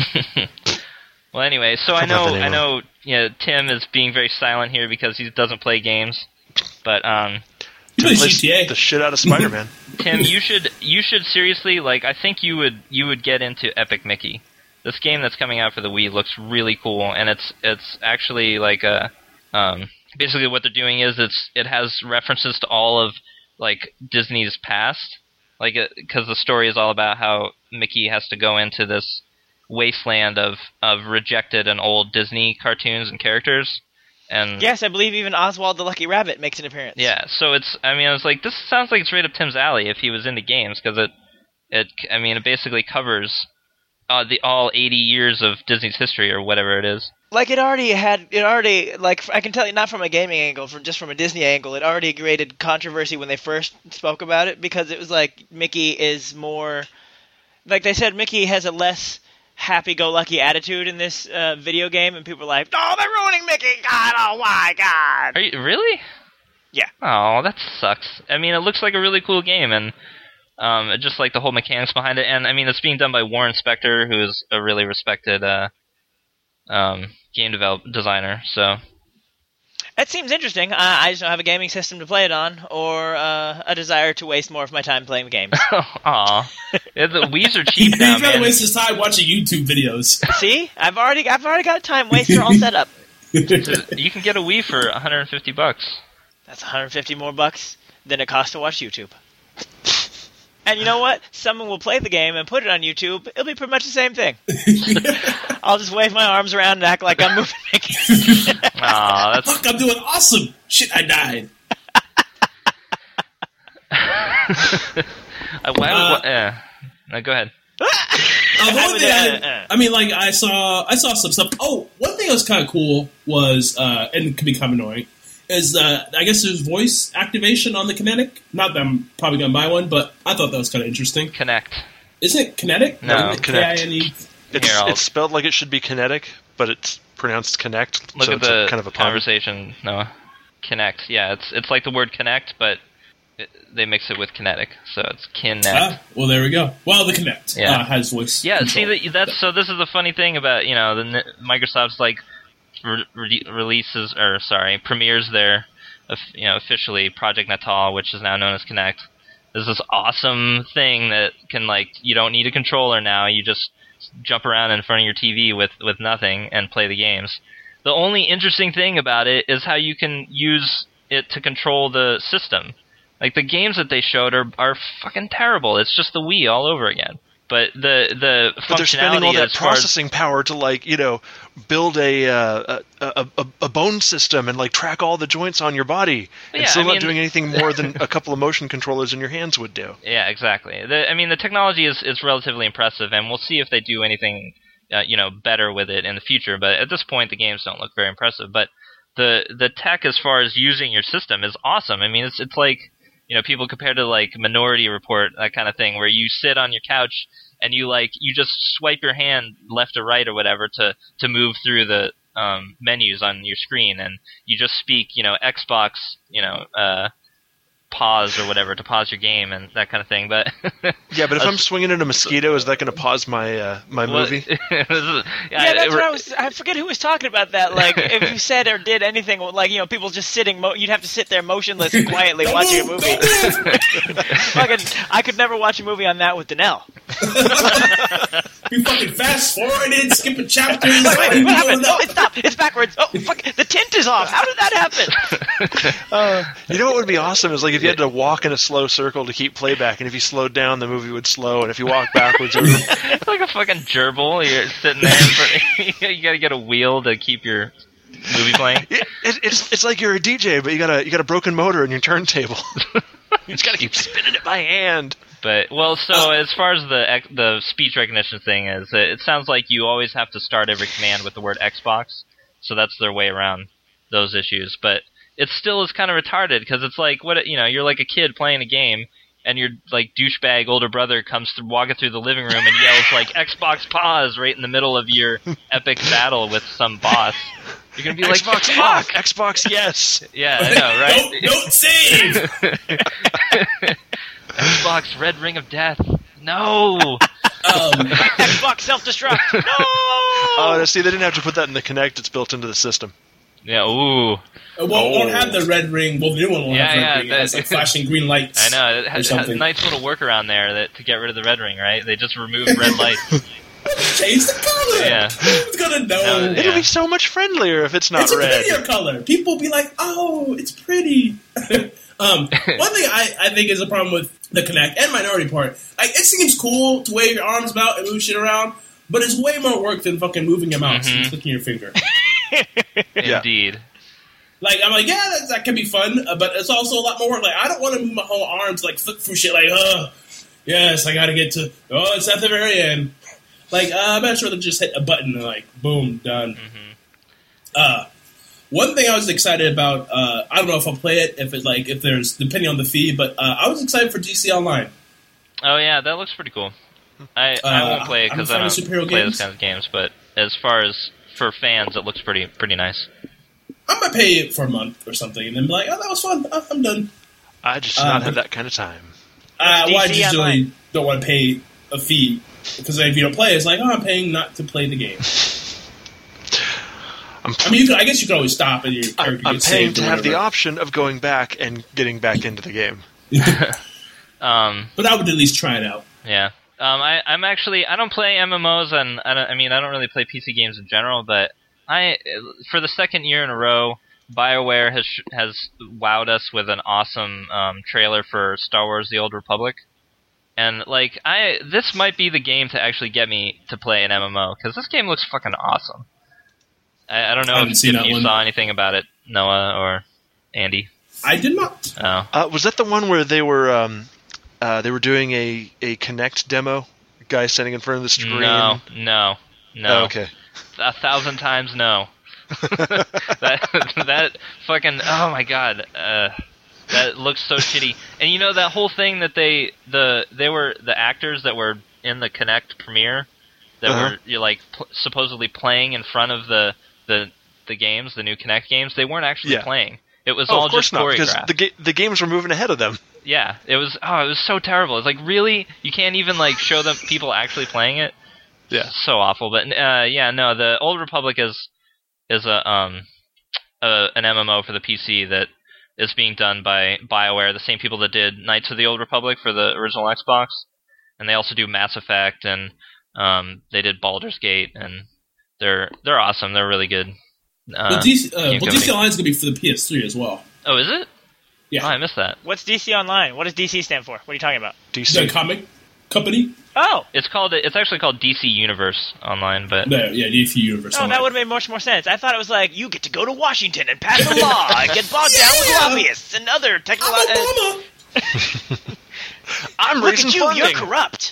Well, anyway, so How I about know, the name I of know, you know, Tim is being very silent here because he doesn't play games. But um, You play Plays G T A. the shit out of Spider-Man. Tim, you should, you should seriously, like, I think you would, you would get into Epic Mickey. This game that's coming out for the Wii looks really cool, and it's, it's actually like a, um, basically what they're doing is it's, it has references to all of like Disney's past, like, because the story is all about how Mickey has to go into this wasteland of, of rejected and old Disney cartoons and characters. And Yes, I believe even Oswald the Lucky Rabbit makes an appearance. yeah, so it's, I mean, I was like, this sounds like it's right up Tim's alley if he was into games, because it, it, I mean, it basically covers uh, the all eighty years of Disney's history or whatever it is. Like it already had, it already, like, I can tell you, not from a gaming angle, from just from a Disney angle, it already created controversy when they first spoke about it, because it was like, Mickey is more, like they said, Mickey has a less happy-go-lucky attitude in this uh, video game, and people are like, oh, they're ruining Mickey, God, oh my God. Are you, really? Yeah. Oh, that sucks. I mean, it looks like a really cool game, and um, just like the whole mechanics behind it, and I mean, it's being done by Warren Spector, who is a really respected uh, um, game develop designer, so... That seems interesting. Uh, I just don't have a gaming system to play it on, or uh, a desire to waste more of my time playing games. Aw. Yeah, the Wii's are He'd cheap now, rather man. waste his time watching YouTube videos. See, I've already, I've already got a time waster all set up. You can get a Wii for one hundred fifty bucks. That's one hundred fifty more bucks than it costs to watch YouTube. And you know what? Someone will play the game and put it on YouTube. It'll be pretty much the same thing. I'll just wave my arms around and act like I'm moving Mickey. Aw, that's... Fuck, I'm doing awesome. Shit, I died. Uh, why, Uh, wha- yeah. No, go ahead. Uh, the I one would, thing uh, I, uh. I mean, like I saw, I saw some stuff. Oh, one thing that was kind of cool was, uh, and it could be kind of annoying, is uh, I guess there's voice activation on the Kinetic. Not that I'm probably gonna buy one, but I thought that was kind of interesting. Connect. Isn't it Kinetic? No. Isn't it Kinect. K I N E? It's, Here, I'll- it's spelled like it should be kinetic, but it's pronounced connect. Look so at it's a- the kind of a pun. conversation, Noah. Connect. Yeah, it's it's like the word connect, but it, they mix it with kinetic, so it's Kinect. Ah, well, there we go. Well, the Kinect Yeah. uh, has voice. Yeah, control. see that that's so. This is the funny thing about you know the N- Microsoft's like re- re- releases or sorry premieres their of- you know officially Project Natal, which is now known as Kinect. There's this awesome thing that can like you don't need a controller now. You just jump around in front of your T V with with nothing and play the games. The only interesting thing about it is how you can use it to control the system. Like the games that they showed are are fucking terrible. It's just the Wii all over again. But the the But they're spending all functionality that as far as processing power to like you know build a, uh, a, a a bone system and like track all the joints on your body, and Yeah, still I not mean- doing anything more than a couple of motion controllers in your hands would do. yeah, exactly. The, I mean, the technology is, is relatively impressive, and we'll see if they do anything, uh, you know, better with it in the future. But at this point, the games don't look very impressive. But the the tech, as far as using your system, is awesome. I mean, it's it's like you know, people compare to like Minority Report, that kind of thing, where you sit on your couch and you like you just swipe your hand left or right or whatever to to move through the um, menus on your screen, and you just speak, you know, Xbox, you know. Uh, pause or whatever to pause your game and that kind of thing. But yeah, but if I'm swinging at a mosquito, is that going to pause my uh, my well, movie? Yeah, that's what I was. I forget who was talking about that. Like, if you said or did anything, like you know, people just sitting, mo- you'd have to sit there motionless and quietly watching a movie. Fucking, I could never watch a movie on that with Danelle. You fucking fast forwarded, skip a chapter. Wait, wait, what happened? Oh, it stopped. It's backwards. Oh, fuck! The tint is off. How did that happen? Uh, you know what would be awesome is like if you had to walk in a slow circle to keep playback, and if you slowed down, the movie would slow, and if you walk backwards, it would... It's like a fucking gerbil. You're sitting there. For, you got to get a wheel to keep your movie playing. It, it, it's it's like you're a D J, but you got a you got a broken motor in your turntable. You just got to keep spinning it by hand. But well, so as far as the the speech recognition thing is, it sounds like you always have to start every command with the word Xbox. So that's their way around those issues. But it still is kind of retarded because it's like what you know, you're like a kid playing a game, and your like douchebag older brother comes through, walking through the living room and yells like Xbox pause right in the middle of your epic battle with some boss. You're gonna be like, Xbox fuck, Xbox yes. Yeah, I know, right? Don't, don't save. Xbox Red Ring of Death. No. Um, Xbox self-destruct. No. Oh, see, they didn't have to put that in the Kinect. It's built into the system. Yeah. Ooh. It won't, won't have the red ring. Well, the new one won't Yeah, have the red yeah, ring. It has that- like flashing green lights. I know. It or has, has a something. nice little workaround there that to get rid of the red ring, right? They just removed red lights. Change the color. Yeah. Who's gonna know? No, yeah. It'll be so much friendlier if it's not It's a red. prettier color. People will be like, "Oh, it's pretty." um, one thing I, I think is a problem with the Kinect and Minority Part, like it seems cool to wave your arms about and move shit around, but it's way more work than fucking moving your mouse Mhm. and clicking your finger. Indeed. Like I'm like, yeah, that, that can be fun, uh, but it's also a lot more work. Like I don't want to move my whole arms, like flick through shit. Like, oh, yes, I got to get to. Oh, it's at the very end. Like uh, I'm not sure to just hit a button and like, boom, done. Mm-hmm. Uh, one thing I was excited about, uh, I don't know if I'll play it, if it's like if there's depending on the feed, but uh, I was excited for D C Online. Oh yeah, that looks pretty cool. I, I Uh, won't play it I'm because a I fan don't of superhero play games. those kinds of games. But as far as for fans, it looks pretty pretty nice. I'm gonna pay it for a month or something, and then be like, oh, that was fun. Uh, I'm done. I just do Um, not have that kind of time. Uh, D C well, I just Online. really don't want to pay a fee because if you don't play, it's like, oh, I'm paying not to play the game. I'm, I mean, you could, I guess you could always stop and your character I'm gets paying saved to or have the whatever. option of going back and getting back into the game. Um, But I would at least try it out. yeah. Um, I, I'm actually I don't play M M Os and I, don't, I mean I don't really play P C games in general, but I for the second year in a row, BioWare has has wowed us with an awesome um, trailer for Star Wars: The Old Republic, and like I this might be the game to actually get me to play an M M O because this game looks fucking awesome. I, I don't know I if, haven't seen if that you one. saw anything about it, Noah or Andy. I did not. Oh, Uh, was that the one where they were um, uh, they were doing a, a Kinect demo? A guy standing in front of the screen. no, no, no. Oh, okay. A thousand times no. that that fucking oh my god, uh, that looks so shitty. And you know that whole thing that they the they were the actors that were in the Kinect premiere that Uh-huh. were you're like pl- supposedly playing in front of the, the the games, the new Kinect games. They weren't actually Yeah. playing. It was Oh, all of course just not, because choreographed. the ga- the games were moving ahead of them. Yeah, it was. Oh, it was so terrible. It's like really, you can't even like show them people actually playing it. Yeah. So awful. But uh, yeah, no, the Old Republic is is a um a, an M M O for the P C that is being done by BioWare, the same people that did Knights of the Old Republic for the original Xbox, and they also do Mass Effect, and um they did Baldur's Gate, and they're they're awesome. They're really good. Uh, But D C, uh, game well, D C company. Online is going to be for the P S three as well. Oh, is it? Yeah. Oh, I missed that. What's D C Online? What does D C stand for? What are you talking about? D The C. comic company? Oh, It's called. It's actually called D C Universe Online, but No, yeah, D C Universe. oh, that Online. would have made much more sense. I thought it was like you get to go to Washington and pass a law and get bogged down with Yeah. lobbyists and other I'm technological. Obama. I'm Look raising at you, funding. you're corrupt.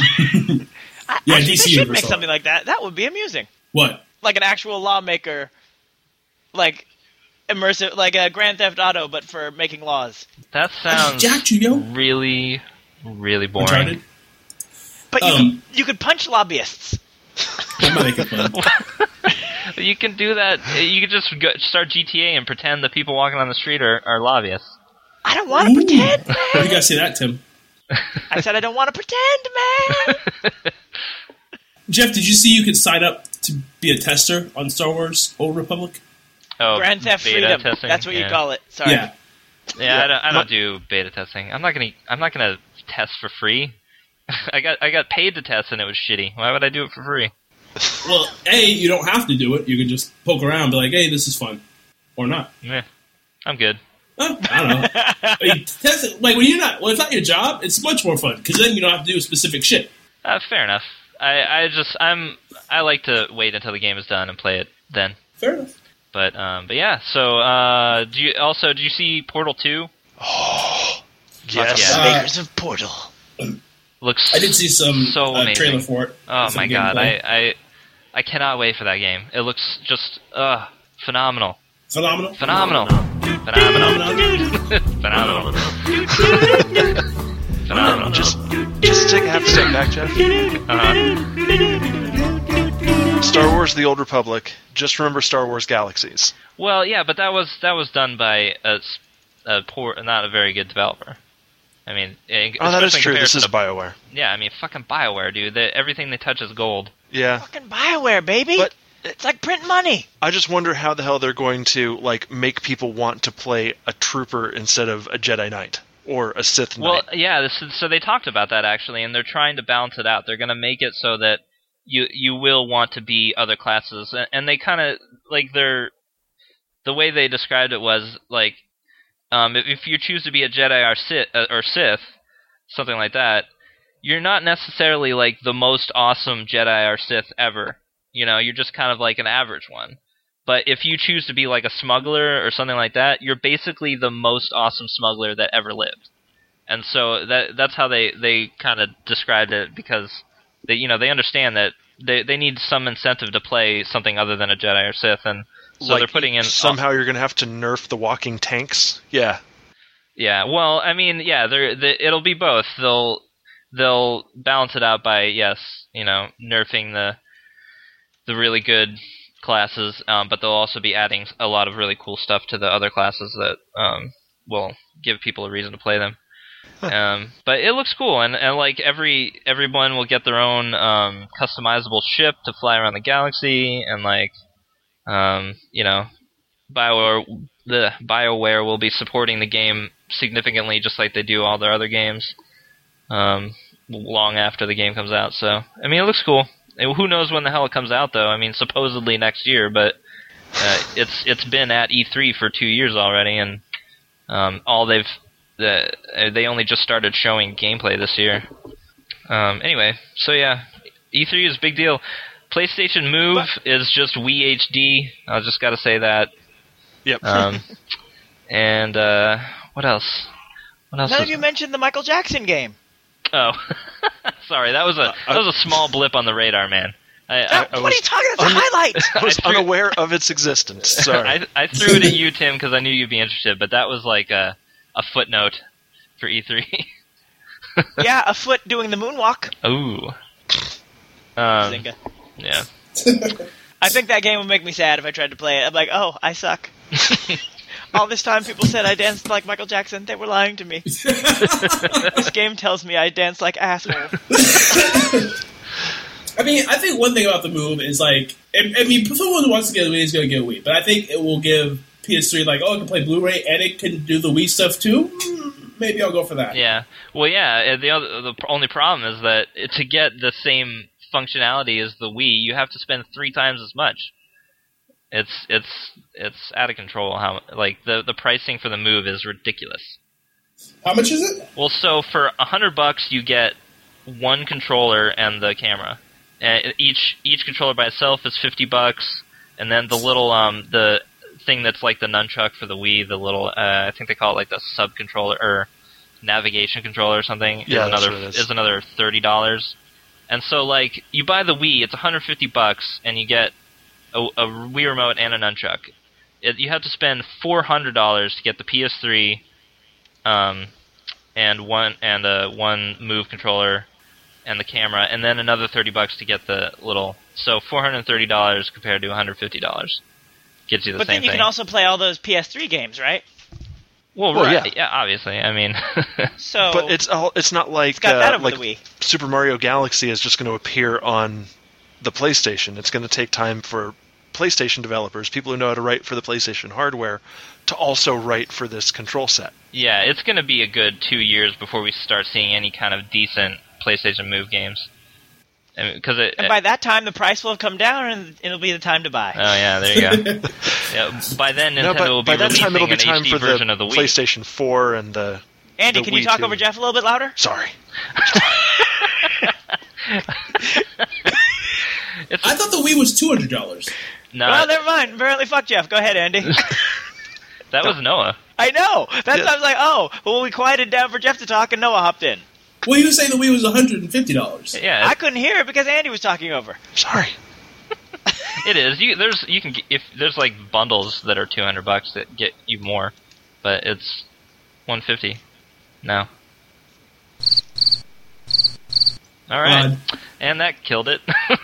I, Yeah, actually, D C they should Universe make something Online. like that. That would be amusing. What? Like an actual lawmaker, like immersive, like a Grand Theft Auto, but for making laws. that I sounds jacked you, yo. really, really boring. Uncharted? But you, Um, could, you could punch lobbyists. I'm not making fun. You can do that. You could just go, start G T A and pretend the people walking on the street are, are lobbyists. I don't want to pretend, man. You gotta say that, Tim. I said I don't want to pretend, man. Jeff, did you see you could sign up to be a tester on Star Wars Old Republic? Oh, Grand Theft beta Freedom. testing? That's what yeah. you call it. Sorry. Yeah. Yeah, I don't, I don't do beta testing. I'm not gonna. I'm not gonna test for free. I got. I got paid to test, and it was shitty. Why would I do it for free? Well, A, you don't have to do it. You can just poke around and be like, hey, this is fun. Or not. Yeah, I'm good. Huh? I don't know. I mean, test it, like, when you're not, when it's not your job, it's much more fun, because then you don't have to do specific shit. Uh, fair enough. I, I just. I'm. I like to wait until the game is done and play it then. Fair enough. But um. But yeah. So uh. Do you also? Do you see Portal two? Oh, Yes. yes. Yeah. Uh, Makers of Portal. Looks. I did see some so uh, amazing. trailer for it. Oh some my god, gameplay. I, I I cannot wait for that game. It looks just uh phenomenal. Phenomenal. Phenomenal. Phenomenal. Phenomenal. Phenomenal. Just, just take a half step back, Jeff. Uh-huh. Star Wars: The Old Republic. Just remember Star Wars Galaxies. Well, yeah, but that was that was done by a, s- a poor, not a very good developer. I mean, eh, Oh, that is especially in true. This is comparison BioWare. to- Yeah, I mean, fucking BioWare, dude. They, everything they touch is gold. Yeah. Fucking BioWare, baby. But- it's like print money. I just wonder how the hell they're going to like make people want to play a trooper instead of a Jedi Knight or a Sith Knight. Well, yeah, this is, so they talked about that actually, and they're trying to balance it out. They're going to make it so that you you will want to be other classes, and, and they kind of like they're the way they described it was like um, if, if you choose to be a Jedi or Sith, uh, or Sith, something like that, you're not necessarily like the most awesome Jedi or Sith ever. You know, you're just kind of like an average one. But if you choose to be like a smuggler or something like that, you're basically the most awesome smuggler that ever lived. And so that that's how they, they kind of described it, because they you know they understand that they they need some incentive to play something other than a Jedi or Sith, and so like, they're putting in somehow you're going to have to nerf the walking tanks. Yeah. Yeah, well, I mean, yeah, they're, they, it'll be both. They'll they'll balance it out by yes, you know, nerfing the the really good classes, um, but they'll also be adding a lot of really cool stuff to the other classes that um, will give people a reason to play them. um, but it looks cool, and, and like every everyone will get their own um, customizable ship to fly around the galaxy, and like um, you know, BioWare the BioWare will be supporting the game significantly, just like they do all their other games, um, long after the game comes out. So I mean, it looks cool. Who knows when the hell it comes out, though? I mean, supposedly next year, but uh, it's it's been at E three for two years already, and um, all they've the, they only just started showing gameplay this year. Um, anyway, so yeah, E three is a big deal. PlayStation Move but, is just Wii H D. I just got to say that. Yep. Um, and uh, what else? What else? None was of you there? mentioned the Michael Jackson game. Oh, sorry. That was a that was a small blip on the radar, man. I, I, Oh, I what was, are you talking about? It's a un- highlight. I was I threw- unaware of its existence. Sorry. I, I threw it at you, Tim, because I knew you'd be interested. But that was like a a footnote for E three. Yeah, a foot doing the moonwalk. Ooh. Um, Zynga. yeah. I think that game would make me sad if I tried to play it. I'm like, oh, I suck. All this time people said I danced like Michael Jackson. They were lying to me. This game tells me I dance like asshole. I mean, I think one thing about the Move is, like, I, I mean, someone who wants to get a Wii is going to get a Wii, but I think it will give P S three, like, oh, it can play Blu-ray and it can do the Wii stuff too? Mm, maybe I'll go for that. Yeah. Well, yeah. The other, the only problem is that to get the same functionality as the Wii, you have to spend three times as much. It's it's it's out of control. How like the the pricing for the Move is ridiculous. How much is it? Well, so for a hundred bucks, you get one controller and the camera. And each each controller by itself is fifty bucks, and then the little um the thing that's like the nunchuck for the Wii, the little uh, I think they call it like the sub controller or navigation controller or something. Yeah, is that's another what it is. is another thirty dollars. And so like you buy the Wii, it's a hundred fifty bucks, and you get a, a Wii remote and a nunchuck. It, you have to spend four hundred dollars to get the P S three, um, and one and a one Move controller, and the camera, and then another thirty bucks to get the little. So four hundred and thirty dollars compared to one hundred fifty dollars gets you the But same then you thing. can also play all those P S three games, right? Well, Well, right. yeah. Yeah. obviously. I mean, So, But it's all, it's not like it's got that uh, over like the Wii. Super Mario Galaxy is just going to appear on the PlayStation. It's going to take time for PlayStation developers, people who know how to write for the PlayStation hardware, to also write for this control set. yeah, it's going to be a good two years before we start seeing any kind of decent PlayStation Move games. Because it, And by that time, the price will have come down, and it'll be the time to buy. oh yeah, there you go. Yeah, by then, Nintendo No, but will be by that releasing time it'll be an time H D for version the, of the Wii. PlayStation four and the. Andy, the can you Wii talk too. over Jeff a little bit louder? Sorry. It's I thought the Wii was two hundred dollars. no, Well, never mind. Apparently, fuck Jeff. Go ahead, Andy. that was Noah. I know. That's Yeah. why I was like, oh, well, we quieted down for Jeff to talk, and Noah hopped in. Well, he was saying the Wii was one hundred fifty dollars. Yeah, I couldn't hear it because Andy was talking over. Sorry. it is. You there's you can get, if there's like bundles that are two hundred bucks that get you more, but it's one fifty. No. All right, God. and that killed it.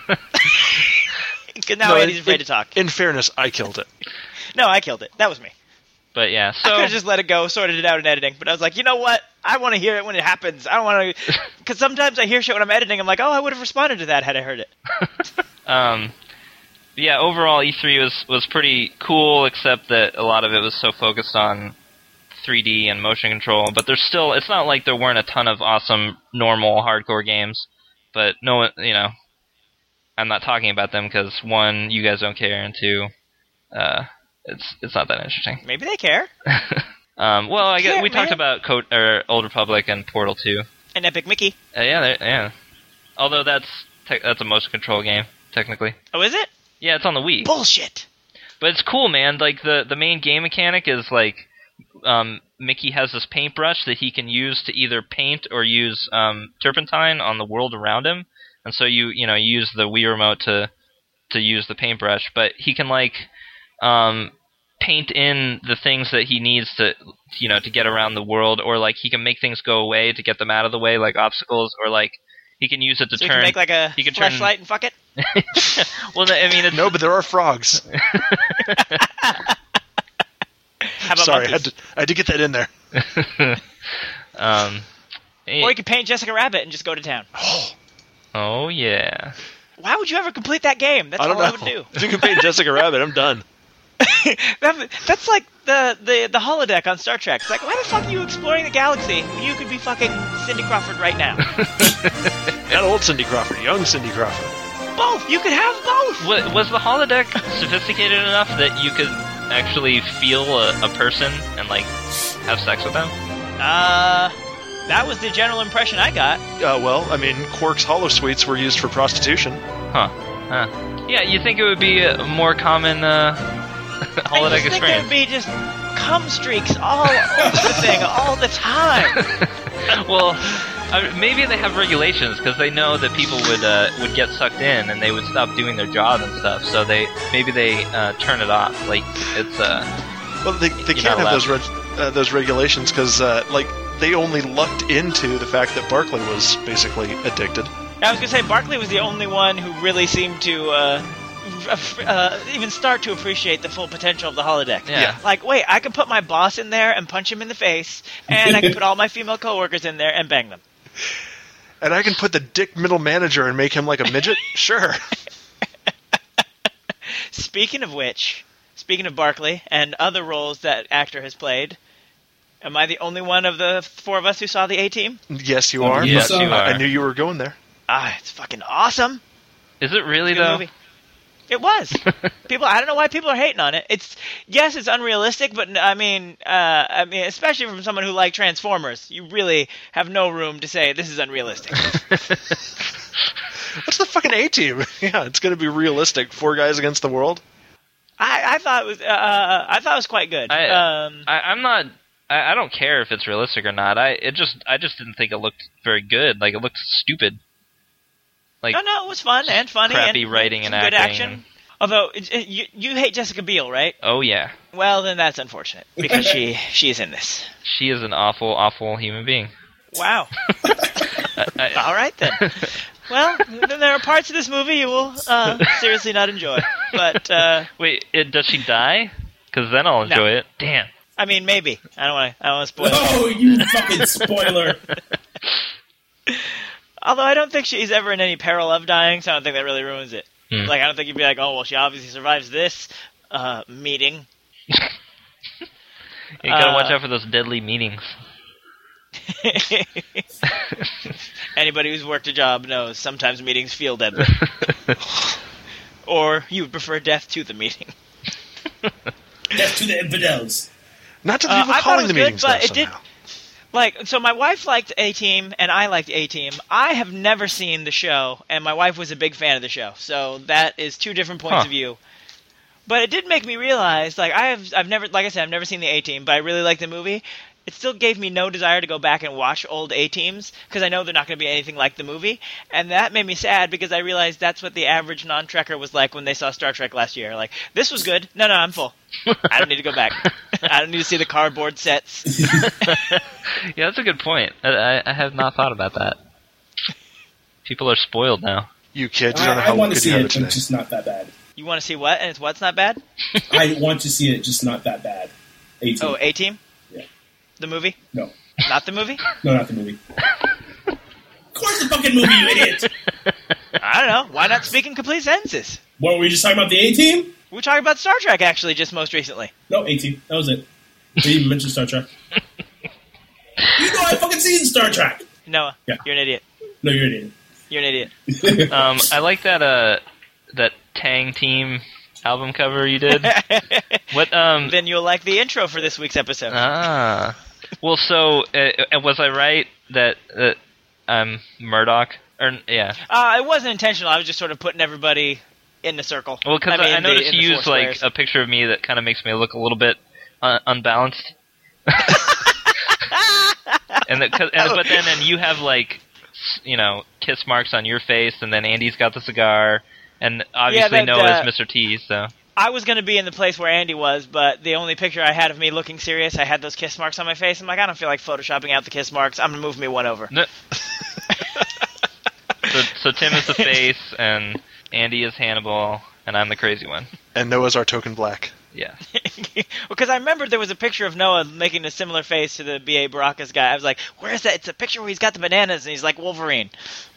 Now No, Andy's it- afraid it- to talk. In fairness, I killed it. No, I killed it. That was me. But yeah, I could so have just let it go, sorted it out in editing. But I was like, you know what? I want to hear it when it happens. I don't want to... Because sometimes I hear shit when I'm editing. I'm like, oh, I would have responded to that had I heard it. um, yeah, overall E three was was pretty cool, except that a lot of it was so focused on three D and motion control. But there's still, it's not like there weren't a ton of awesome normal hardcore games. But no, one- you know, I'm not talking about them because one, you guys don't care, and two, uh, it's it's not that interesting. Maybe they care. um, well, I guess Care, we talked man. about Code, or Old Republic and Portal two. And Epic Mickey. Uh, yeah, there- yeah. Although that's te- that's a motion control game technically. Oh, is it? Yeah, it's on the Wii. Bullshit. But it's cool, man. Like the the main game mechanic is like um, Mickey has this paintbrush that he can use to either paint or use um, turpentine on the world around him, and so you you know you use the Wii remote to to use the paintbrush. But he can like um, paint in the things that he needs to you know to get around the world, or like he can make things go away to get them out of the way, like obstacles, or like he can use it to So you turn. can make like a you can turn- flashlight and fuck it? well, I mean, it's No, but there are frogs. How about Sorry, I had, monkeys? to, I had to get that in there. um, Or you could paint Jessica Rabbit and just go to town. oh yeah. Why would you ever complete that game? That's I don't all know. I would do. If you can paint Jessica Rabbit, I'm done. That- That's like the, the, the holodeck on Star Trek. It's like, why the fuck are you exploring the galaxy? You could be fucking Cindy Crawford right now. Not old Cindy Crawford, young Cindy Crawford. Both! You could have both! Was, was the holodeck sophisticated enough that you could actually feel a, a person and like have sex with them? Uh, that was the general impression I got. Uh, well, I mean, Quark's holosuites were used for prostitution. Huh. Huh. Yeah, you think it would be a more common uh, I holodeck just think there'd experience? be just cum streaks all over the thing all the time. well, uh, maybe they have regulations because they know that people would uh, would get sucked in and they would stop doing their job and stuff. So they maybe they uh, turn it off. Like it's uh. Well, they, they You're can't not have those allowed. reg- uh, those regulations because, uh, like, they only lucked into the fact that Barkley was basically addicted. I was gonna say Barkley was the only one who really seemed to uh, f- uh, even start to appreciate the full potential of the holodeck. Yeah. Yeah. Like, wait, I can put my boss in there and punch him in the face, and I can put all my female coworkers in there and bang them. And I can put the dick middle manager and make him like a midget? Sure. Speaking of which, speaking of Barkley and other roles that actor has played, am I the only one of the four of us who saw the A-Team? Yes, you Oh, are. Yes, So- you are. I knew you were going there. Ah, it's fucking awesome. Is it really Good though? movie. It was. People, I don't know why people are hating on it. It's yes, it's unrealistic, but I mean, uh, I mean, especially from someone who liked Transformers, you really have no room to say this is unrealistic. What's the fucking A-Team? Yeah, it's going to be realistic. Four guys against the world. I, I thought it was, uh, I thought it was quite good. I- um, I, I'm not. I, I don't care if it's realistic or not. I it just I just didn't think it looked very good. Like it looked stupid. Like no, no, it was fun and funny crappy and writing some and good acting. action. Although it, it, you you hate Jessica Biel, right? oh yeah, Well, then that's unfortunate because she she's in this. she is an awful, awful human being. Wow. I, I, All right then. Well, then there are parts of this movie you will uh, seriously not enjoy. But uh, wait, it, does she die? Because then I'll No. enjoy it. Damn. I mean, maybe. I don't want to. I don't want to spoil. Oh, you fucking spoiler! Although I don't think she's ever in any peril of dying, so I don't think that really ruins it. Hmm. Like, I don't think you'd be like, oh, well, she obviously survives this uh, meeting. You gotta Uh, watch out for those deadly meetings. Anybody who's worked a job knows sometimes meetings feel deadly. Or you would prefer death to the meeting. Death to the infidels. Not to the Uh, people I thought calling it the was good, meetings, but though, it did- somehow. Like, so my wife liked A-Team, and I liked A-Team. I have never seen the show, and my wife was a big fan of the show. So that is two different points Huh. of view. But it did make me realize, like, I have, I've never, like I said, I've never seen the A-Team, but I really like the movie. It still gave me no desire to go back and watch old A-Teams, because I know they're not going to be anything like the movie. And that made me sad, because I realized that's what the average non-Trekker was like when they saw Star Trek last year. Like, this was good. No, no, I'm full. I don't need to go back. I don't need to see the cardboard sets. Yeah, that's a good point. I, I, I have not thought about that. People are spoiled now. You kids, you don't know I, I how want to good see you have it, it but today. it's just not that bad. You want to see what? And it's what's not bad? I want to see it, just not that bad. eighteen. Oh, A-Team? Yeah. The movie? No. Not the movie? No, not the movie. Of course the fucking movie, you idiot! I don't know. Why not speak in complete sentences? What, were we just talking about the A-Team? We were talking about Star Trek, actually, just most recently. No, A-Team. That was it. We didn't even mention Star Trek. You know I fucking seen Star Trek! Noah, Yeah. you're an idiot. No, you're an You're an idiot. idiot. Um, I like that uh, that Tang Team album cover you did. What? Um, Then you'll like the intro for this week's episode. ah. Well, so uh, was I right that that I'm Murdoch? Or yeah. Uh, it wasn't intentional. I was just sort of putting everybody in the circle. Well, because I, mean, I the- noticed in you the four used like squares. a picture of me that kind of makes me look a little bit uh, unbalanced. and, the, 'cause- and but then then you have like s- you know kiss marks on your face, and then Andy's got the cigar, and obviously that, Noah uh, is Mister T. So I was going to be in the place where Andy was, but the only picture I had of me looking serious, I had those kiss marks on my face. I'm like, I don't feel like photoshopping out the kiss marks. I'm going to move me one over. no. so so Tim is the face, and Andy is Hannibal, and I'm the crazy one. And Noah's our token black. Yeah. Because I remembered there was a picture of Noah making a similar face to the B A Baracus guy. I was like, where is that? It's a picture where he's got the bananas and he's like Wolverine.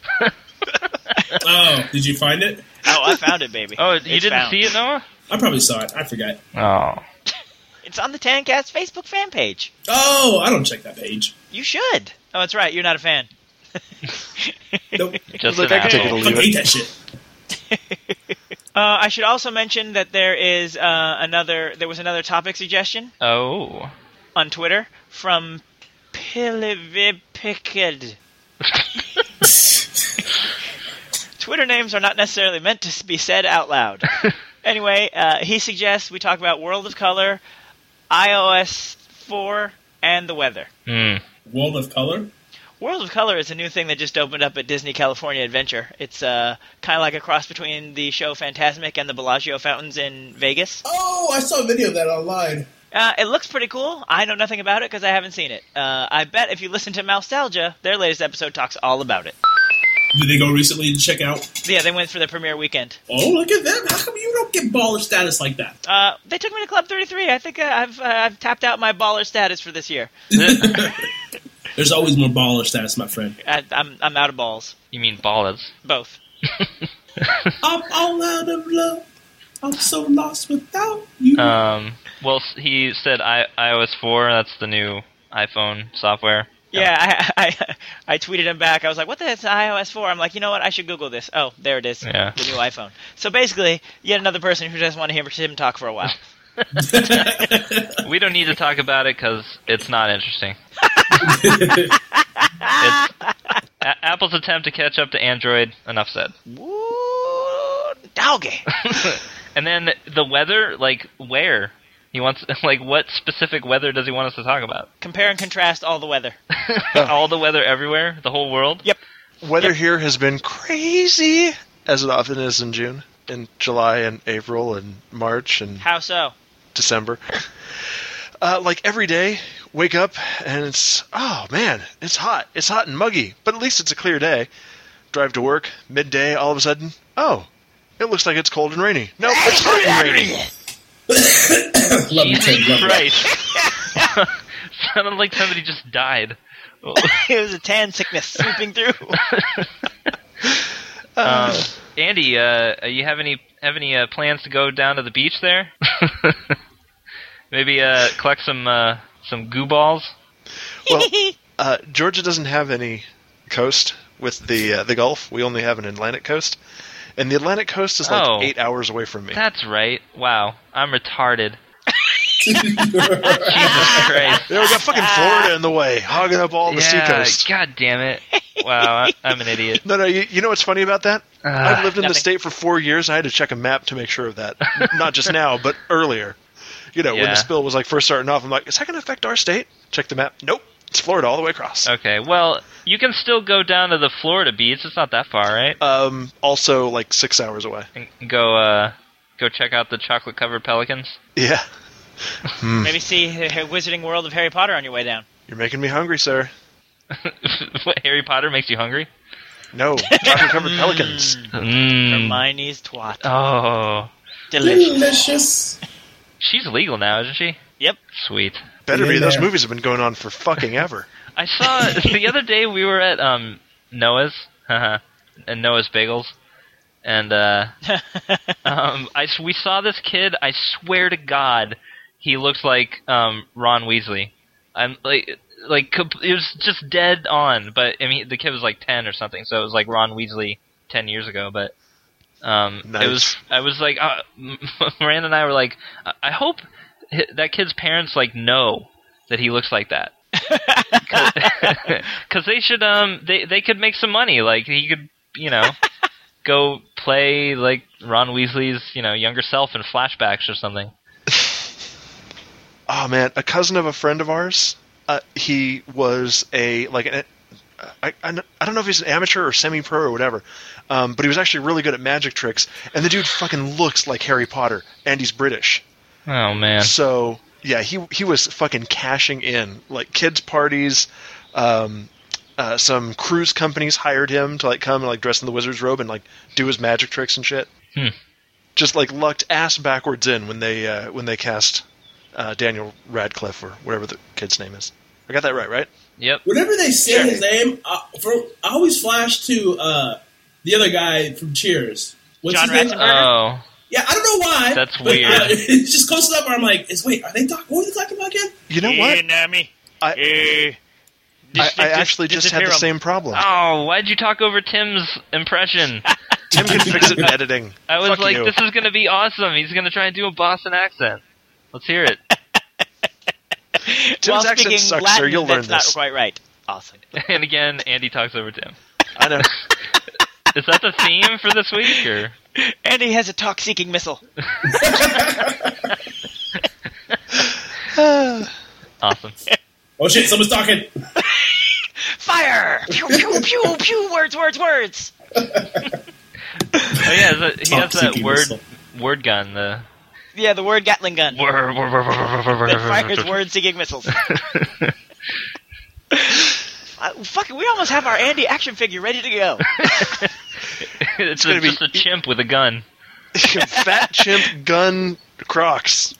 Oh, did you find it? Oh, I found it, baby. Oh, you It's didn't found. see it, Noah? I probably saw it. I forgot. Oh. It's on the Tancast Facebook fan page. Oh, I don't check that page. You should. Oh, that's right. You're not a fan. Nope. Just Look, an I Take it asshole. or I leave hate it. that shit. Uh, I should also mention that there is uh, another. There was another topic suggestion Oh. on Twitter from Pilivipikid. Twitter names are not necessarily meant to be said out loud. Anyway, uh, he suggests we talk about World of Color, i O S four, and the weather. Hmm. World of Color? World of Color is a new thing that just opened up at Disney California Adventure. It's uh, kind of like a cross between the show Fantasmic and the Bellagio fountains in Vegas. Oh, I saw a video of that online. Uh, it looks pretty cool. I know nothing about it because I haven't seen it. Uh, I bet if you listen to Nostalgia, their latest episode talks all about it. Did they go recently to check out? Yeah, they went for the premiere weekend. Oh, look at them. How come you don't get baller status like that? Uh, they took me to Club thirty-three. I think uh, I've uh, I've tapped out my baller status for this year. There's always more baller status, my friend. I, I'm I'm out of balls. You mean ballas? Both. I'm all out of love. I'm so lost without you. Um, well, s- he said I- iOS four, that's the new iPhone software. Yeah, I, I I tweeted him back. I was like, "What the heck's i O S four?" I'm like, you know what? I should Google this. Oh, there it is. Yeah. The new iPhone. So basically, yet another person who doesn't want to hear Tim talk for a while. We don't need to talk about it because it's not interesting. it's A- Apple's attempt to catch up to Android, enough said. Woo, doggy. And then the weather, like, where? He wants, like, what specific weather does he want us to talk about? Compare and contrast all the weather. All the weather everywhere? The whole world? Yep. Weather Yep. here has been crazy, as it often is in June, in July and April and March and How so? December. Uh, like every day, wake up and it's, oh man, it's hot. It's hot and muggy, but at least it's a clear day. Drive to work, midday, all of a sudden, oh, it looks like it's cold and rainy. Nope, it's hot and rainy. Love you, Jesus Tim. Love you. Christ. Sounded like somebody just died. It was a tan sickness sweeping through. um, Andy, uh, you have any have any uh, plans to go down to the beach there? Maybe uh, collect some uh, some goo balls. Well, uh, Georgia doesn't have any coast with the uh, the Gulf. We only have an Atlantic coast, and the Atlantic coast is like Oh. eight hours away from me. That's right. Wow, I'm retarded. Jesus Christ. Yeah, we got fucking Florida in the way, hogging up all the yeah, seacoast. God damn it. Wow, I, I'm an idiot. No, no, you, you know what's funny about that? Uh, I've lived in the nothing. state for four years, and I had to check a map to make sure of that. Not just now, but earlier. You know, when Yeah. the spill was like first starting off, I'm like, is that going to affect our state? Check the map. Nope. It's Florida all the way across. Okay, well, you can still go down to the Florida beach. It's not that far, right? Um, also, like six hours away. And go, uh, go check out the chocolate-covered pelicans. Yeah. Maybe see the Wizarding World of Harry Potter on your way down. You're making me hungry, sir. What, Harry Potter makes you hungry? No, chocolate-covered pelicans. Mm. Hermione's twat. Oh. Delicious. Delicious. She's legal now, isn't she? Yep. Sweet. Better Yeah, be. Those there. movies have been going on for fucking ever. I saw the other day we were at um Noah's and Noah's Bagels, and uh, um, I s- we saw this kid. I swear to God, he looks like um Ron Weasley. I'm like like comp- it was just dead on. But I mean, the kid was like ten or something, so it was like Ron Weasley ten years ago. But um, Nice. it was I was like uh, Miranda and I were like, I I hope hi- that kid's parents like know that he looks like that. Because they should, um, they they could make some money. Like he could, you know, go play like Ron Weasley's, you know, younger self in flashbacks or something. Oh man, a cousin of a friend of ours. Uh, he was a like an. I, I I don't know if he's an amateur or semi-pro or whatever, um, but he was actually really good at magic tricks. And the dude fucking looks like Harry Potter, and he's British. Oh man, So yeah, he he was fucking cashing in. Like kids' parties, um, uh, some cruise companies hired him to like come and like dress in the wizard's robe and like do his magic tricks and shit. Hmm. Just like lucked ass backwards in when they uh, when they cast uh, Daniel Radcliffe or whatever the kid's name is. I got that right, right? yep. Whenever they say his name, uh, for, I always flash to uh, the other guy from Cheers. What's John his name? Ratzenberger? Oh, Yeah, I don't know why. That's but, weird. Uh, it's just close enough where I'm like, is, wait, are they talking? What are they talking about again? You know Hey, what? Nami. I, Hey. I, I actually just had the same problem. oh, why'd you talk over Tim's impression? Tim can fix it in editing. I was Fuck like, you. this is gonna be awesome. He's gonna try and do a Boston accent. Let's hear it. Tim's While accent speaking sucks, Latin, sir. You'll learn that's not this. quite right. Awesome. And again, Andy talks over Tim. I know. Is that the theme for this week, or? Andy has a talk-seeking missile. Awesome. Oh shit, someone's talking. Fire! Pew, pew, pew, pew, words, words, words. Oh yeah, the, he has that Talk-seeking word missile. word gun. The Yeah, the word Gatling gun word, word, word, word, word, word, that fires word. word-seeking missiles. Uh, fuck it, we almost have our Andy action figure ready to go. It's gonna a, be- just a chimp with a gun. Fat chimp gun Crocs.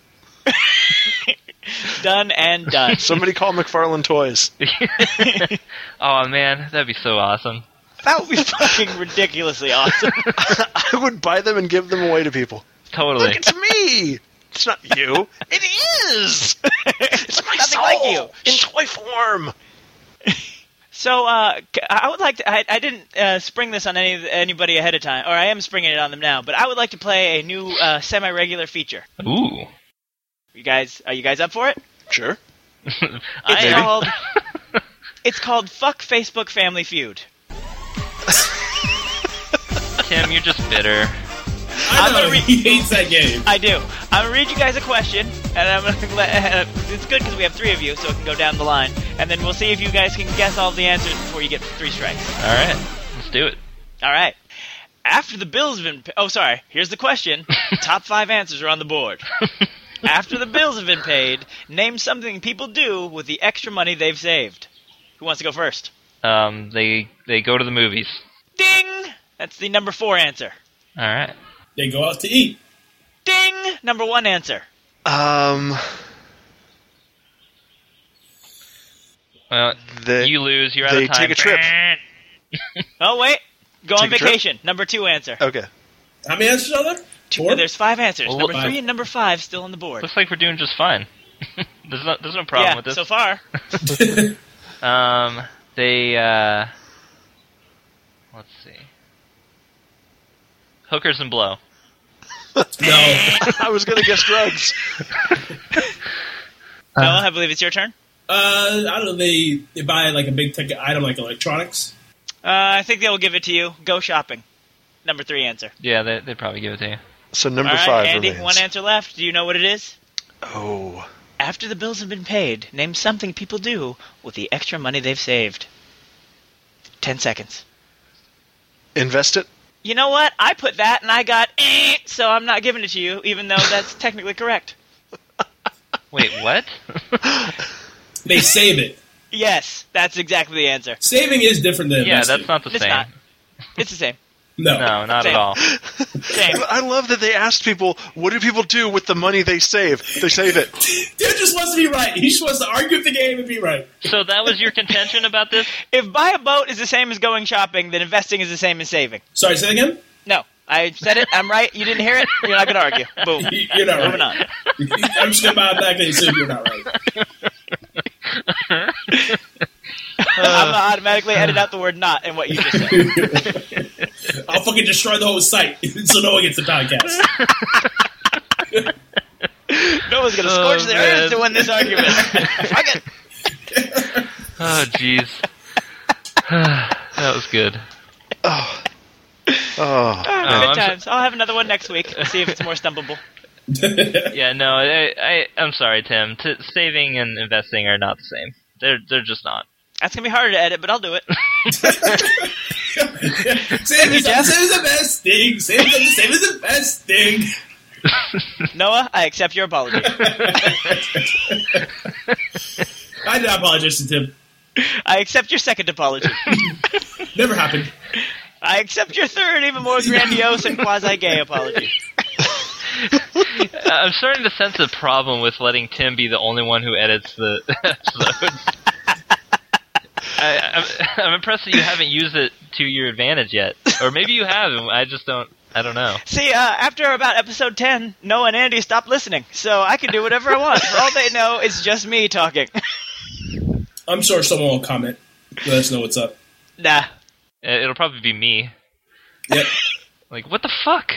Done and done. Somebody call McFarlane Toys. Oh man, that'd be so awesome. That would be fucking ridiculously awesome. I would buy them and give them away to people. Totally. Look, it's me. It's not you. It is. It's my Nothing soul like you. in toy form. So, uh, c- I would like to. I, I didn't uh, spring this on any anybody ahead of time, or I am springing it on them now. But I would like to play a new uh, semi-regular feature. Ooh. You guys, are you guys up for it? Sure. It's I am. called. It's called Fuck Facebook Family Feud. Tim, you're just bitter. I I'm know gonna re- he hates that game. I do. I'm gonna read you guys a question, and I'm gonna let. It's good because we have three of you, so it can go down the line, and then we'll see if you guys can guess all the answers before you get three strikes. All right, let's do it. All right. After the bills have been. Pa- oh, sorry. Here's the question. Top five answers are on the board. After the bills have been paid, name something people do with the extra money they've saved. Who wants to go first? Um, they they go to the movies. Ding! That's the number four answer. All right. They go out to eat. Ding! Number one answer. Um. Well, They- you lose. You're out they of time. take a trip. Oh, wait. Go on Take a trip? vacation. Number two answer. Okay. How many answers are there? Four? There's five answers. Well, number five. three and number five still on the board. Looks like we're doing just fine. there's no there's no problem yeah, with this. so far. Um, they uh, let's see. Hookers and blow. No. I was going to guess drugs. Noah, I believe it's your turn. Uh, I don't know. They they buy like a big ticket item like electronics. Uh, I think they will give it to you. Go shopping. Number three answer. Yeah, they they probably give it to you. So number All right, five Andy, remains. one answer left. Do you know what it is? Oh. After the bills have been paid, name something people do with the extra money they've saved. Ten seconds. Invest it? You know what? I put that and I got eh, so I'm not giving it to you, even though that's technically correct. Wait, what? They save it. Yes, that's exactly the answer. Saving is different than yeah, investing. that's not the It's same. not. It's the same. No. No, not Same. at all. Same. I love that they asked people, what do people do with the money they save? They save it. Dude just wants to be right. He just wants to argue with the game and be right. So that was your contention about this? If buy a boat is the same as going shopping, then investing is the same as saving. Sorry, say that again? No, I said it. I'm right. You didn't hear it. You're not going to argue. Boom. You're not Moving right. on. I'm just going to buy it back and assume you're not right. I'm going to automatically edit out the word not in what you just said. I'll fucking destroy the whole site so no one gets the podcast. No one's going to Oh, scorch their man. ears to win this argument. Fuck it. Oh, jeez. That was good. Oh. Oh. Oh, I'm good so- times. I'll have another one next week. See if it's more stumpable. Yeah, no, I, I, I'm sorry, Tim. T- saving and investing are not the same. They're they're just not. That's going to be harder to edit, but I'll do it. Same is, Jeff. same is the best thing. Same is the same is the best thing. Noah, I accept your apology. I did not apologize to Tim. I accept your second apology. Never happened. I accept your third, even more grandiose and quasi-gay apology. I'm starting to sense a problem with letting Tim be the only one who edits the episodes. I, I'm, I'm impressed that you haven't used it to your advantage yet, or maybe you have. And I just don't. I don't know. See, uh, after about episode ten, Noah and Andy stopped listening, so I can do whatever I want. For all they know, it's just me talking. I'm sure someone will comment. Let us know what's up. Nah. It'll probably be me. Yep. Like, what the fuck?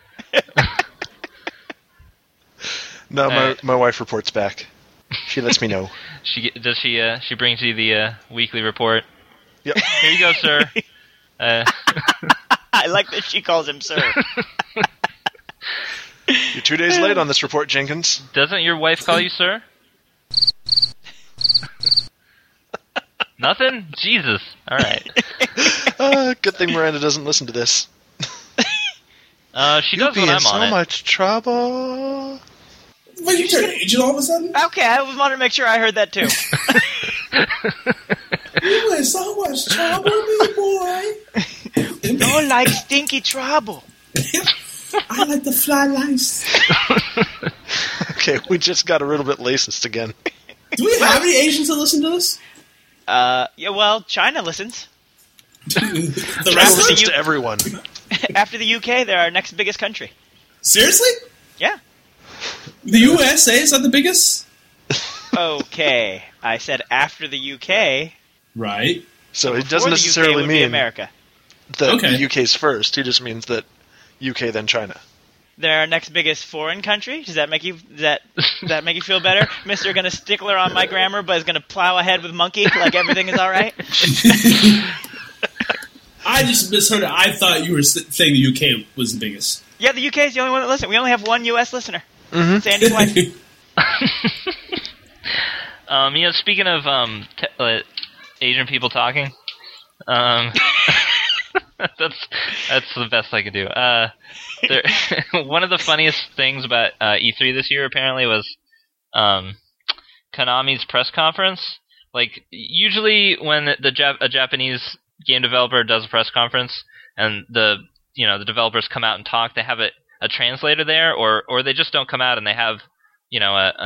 No, my, Uh, my wife reports back. She lets me know. She get- does she? Uh, she brings you the uh, weekly report. Yep. Here you go, sir. Uh, I like that she calls him sir. You're two days late on this report, Jenkins. doesn't your wife call you sir? Nothing? Jesus. All right. Uh, good thing Miranda doesn't listen to this. Uh, she You'll does be when in I'm so on it. much trouble. But you turned Asian all of a sudden? Okay, I was wanted to make sure I heard that too. You in so much trouble, big boy. Don't like stinky trouble. I like the fly lice. Okay, we just got a little bit racist again. Do we have any Asians that listen to this? Uh, yeah, well, China listens. The China rest of listens you? to everyone. After the U K, they're our next biggest country. Seriously? Yeah. The U S A is that the biggest? Okay. I said after the U K. Right. So it Before doesn't the U K necessarily would be mean America. that Okay. the U K's first. He just means that U K then China. They're our next biggest foreign country. Does that make you does that does that make you feel better, Mister Gonna stickler on my grammar, but is gonna plow ahead with monkey like everything is all right? I just misheard it. I thought you were s- saying the U K was the biggest. Yeah, the U K is the only one that listens. We only have one U S listener. It's Andy's wife. Um, you know, speaking of um, t- uh, Asian people talking, um, that's that's the best I can do. Uh, there, one of the funniest things about uh, E three this year apparently was um, Konami's press conference. Like usually when the Jap- a Japanese game developer does a press conference and the you know the developers come out and talk, they have a, a translator there, or or they just don't come out and they have you know a, an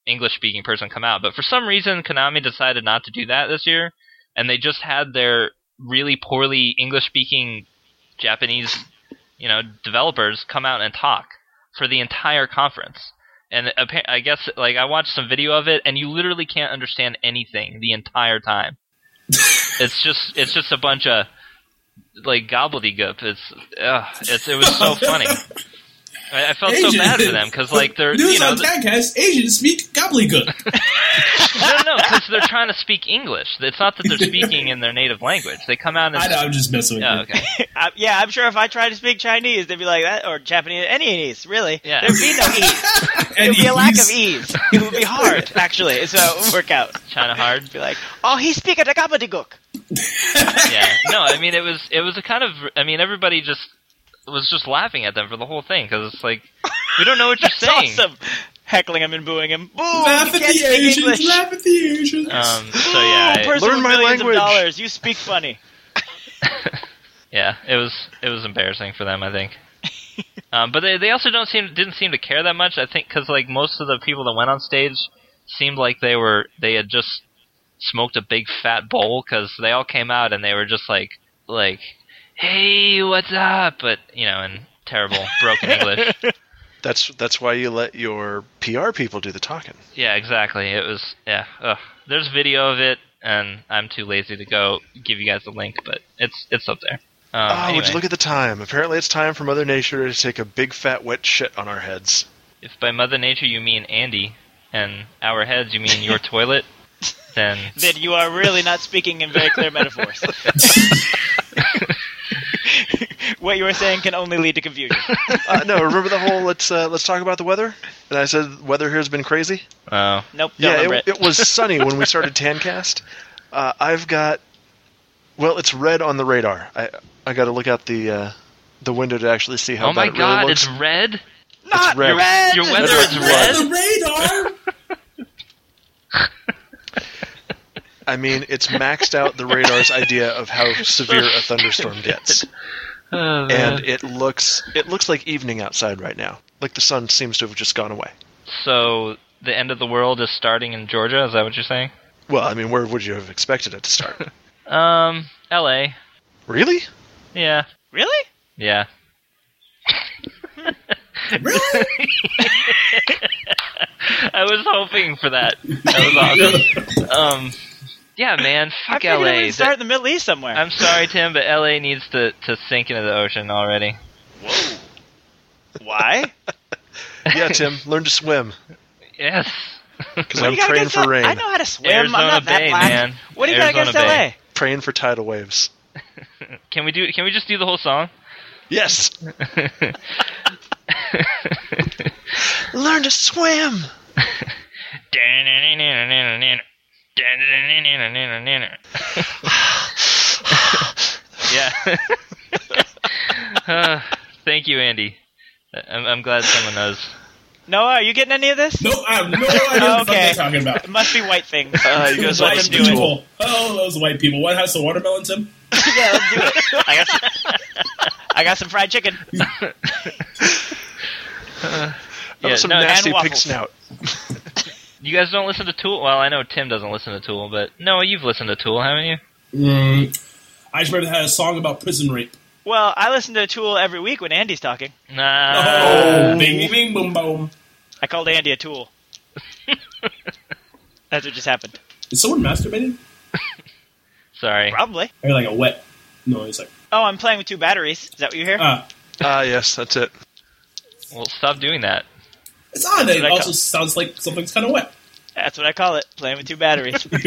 English-speaking person come out. But for some reason, Konami decided not to do that this year, and they just had their really poorly English-speaking Japanese, you know, developers come out and talk for the entire conference. And I guess, like, I watched some video of it, and you literally can't understand anything the entire time. it's just, it's just a bunch of, like, gobbledygook. It's, ugh, it's, it was so funny. I, I felt Asian. so bad for them because, like, they're News you know, on Tagcast, Asians speak gobbledygook. no, no, because they're trying to speak English. It's not that they're speaking in their native language. They come out and I know, I'm just messing with oh, you. okay. Uh, yeah, I'm sure if I tried to speak Chinese, they'd be like that, or Japanese, any ease, really. Yeah. There'd be no ease. And There'd be a lack of he's- ease. It would be hard, actually, so it would work out. China hard. Be like, oh, he speak a gobbledygook. Yeah. No, I mean it was it was a kind of I mean everybody just was just laughing at them for the whole thing because it's like we don't know what you're That's saying. awesome. Heckling him and booing him. Boo! Laugh you at can't the speak Asians, English. laugh at the Asians. Um, so yeah, Ooh, I- person Learn with my millions language. of dollars. You speak funny. yeah, it was it was embarrassing for them, I think. Um, but they they also don't seem didn't seem to care that much. I think because like most of the people that went on stage seemed like they were they had just smoked a big fat bowl because they all came out and they were just like like hey what's up, but you know in terrible broken English. That's that's why you let your P R people do the talking. Yeah, exactly. It was yeah. Ugh. There's video of it, and I'm too lazy to go give you guys the link, but it's it's up there. Um, oh, anyway, would you look at the time? Apparently, it's time for Mother Nature to take a big fat wet shit on our heads. if by Mother Nature you mean Andy, and our heads you mean your toilet, then Then you are really not speaking in very clear metaphors. What you were saying can only lead to confusion. Uh, no, remember the whole let's uh, let's talk about the weather? And I said weather here has been crazy. oh Nope, don't Yeah, remember it, it. it was sunny when we started Tancast. Uh, I've got, well, it's red on the radar. I I got to look out the uh, the window to actually see how oh my bad it god, really looks. it's red. Not red. red! Your weather That's is like red. The radar! I mean, it's maxed out the radar's idea of how severe a thunderstorm gets, Oh, man. and it looks it looks like evening outside right now. Like the sun seems to have just gone away. So the end of the world is starting in Georgia. Is that what you're saying? Well, I mean, where would you have expected it to start? Um, L A. Really? Yeah, Really? yeah. Really? I was hoping for that. That was awesome. Um, yeah, man, I fuck figured L it A. would start in the Middle East somewhere. I'm sorry, Tim, but L A needs to, to sink into the ocean already. Whoa. Why? Yeah, Tim, learn to swim Yes. because What do I'm you got praying against for L- rain, I know how to swim. Arizona I'm not that Bay, black. man. What do you got Arizona against Bay. L A? praying for tidal waves. Can we do? Can we just do the whole song? Yes, learn to swim. Yeah. Uh, thank you, Andy. I'm, I'm glad someone knows. Noah, are you getting any of this? Nope, I have no idea what the fuck Okay. they're talking about. It must be white things. Uh, you guys Let like them White do it. people. Oh, those white people. What has the watermelon, Tim? Yeah, let's do it. I got some, I got some fried chicken. Oh, Yeah, some no, and nasty pig waffles. snout. You guys don't listen to Tool? Well, I know Tim doesn't listen to Tool, but Noah, you've listened to Tool, haven't you? Mm, I just remember they had a song about prison rape. Well, I listen to Tool every week when Andy's talking. Nah. Oh, bing, bing, boom, boom. I called Andy a tool. That's what just happened. Is someone masturbating? Sorry. Probably. Or like a wet noise? Like, Oh, I'm playing with two batteries. Is that what you hear? ah, Ah, yes, that's it. Well, stop doing that. it's odd. It What I also call- sounds like something's kind of wet. That's what I call it. Playing with two batteries. Tim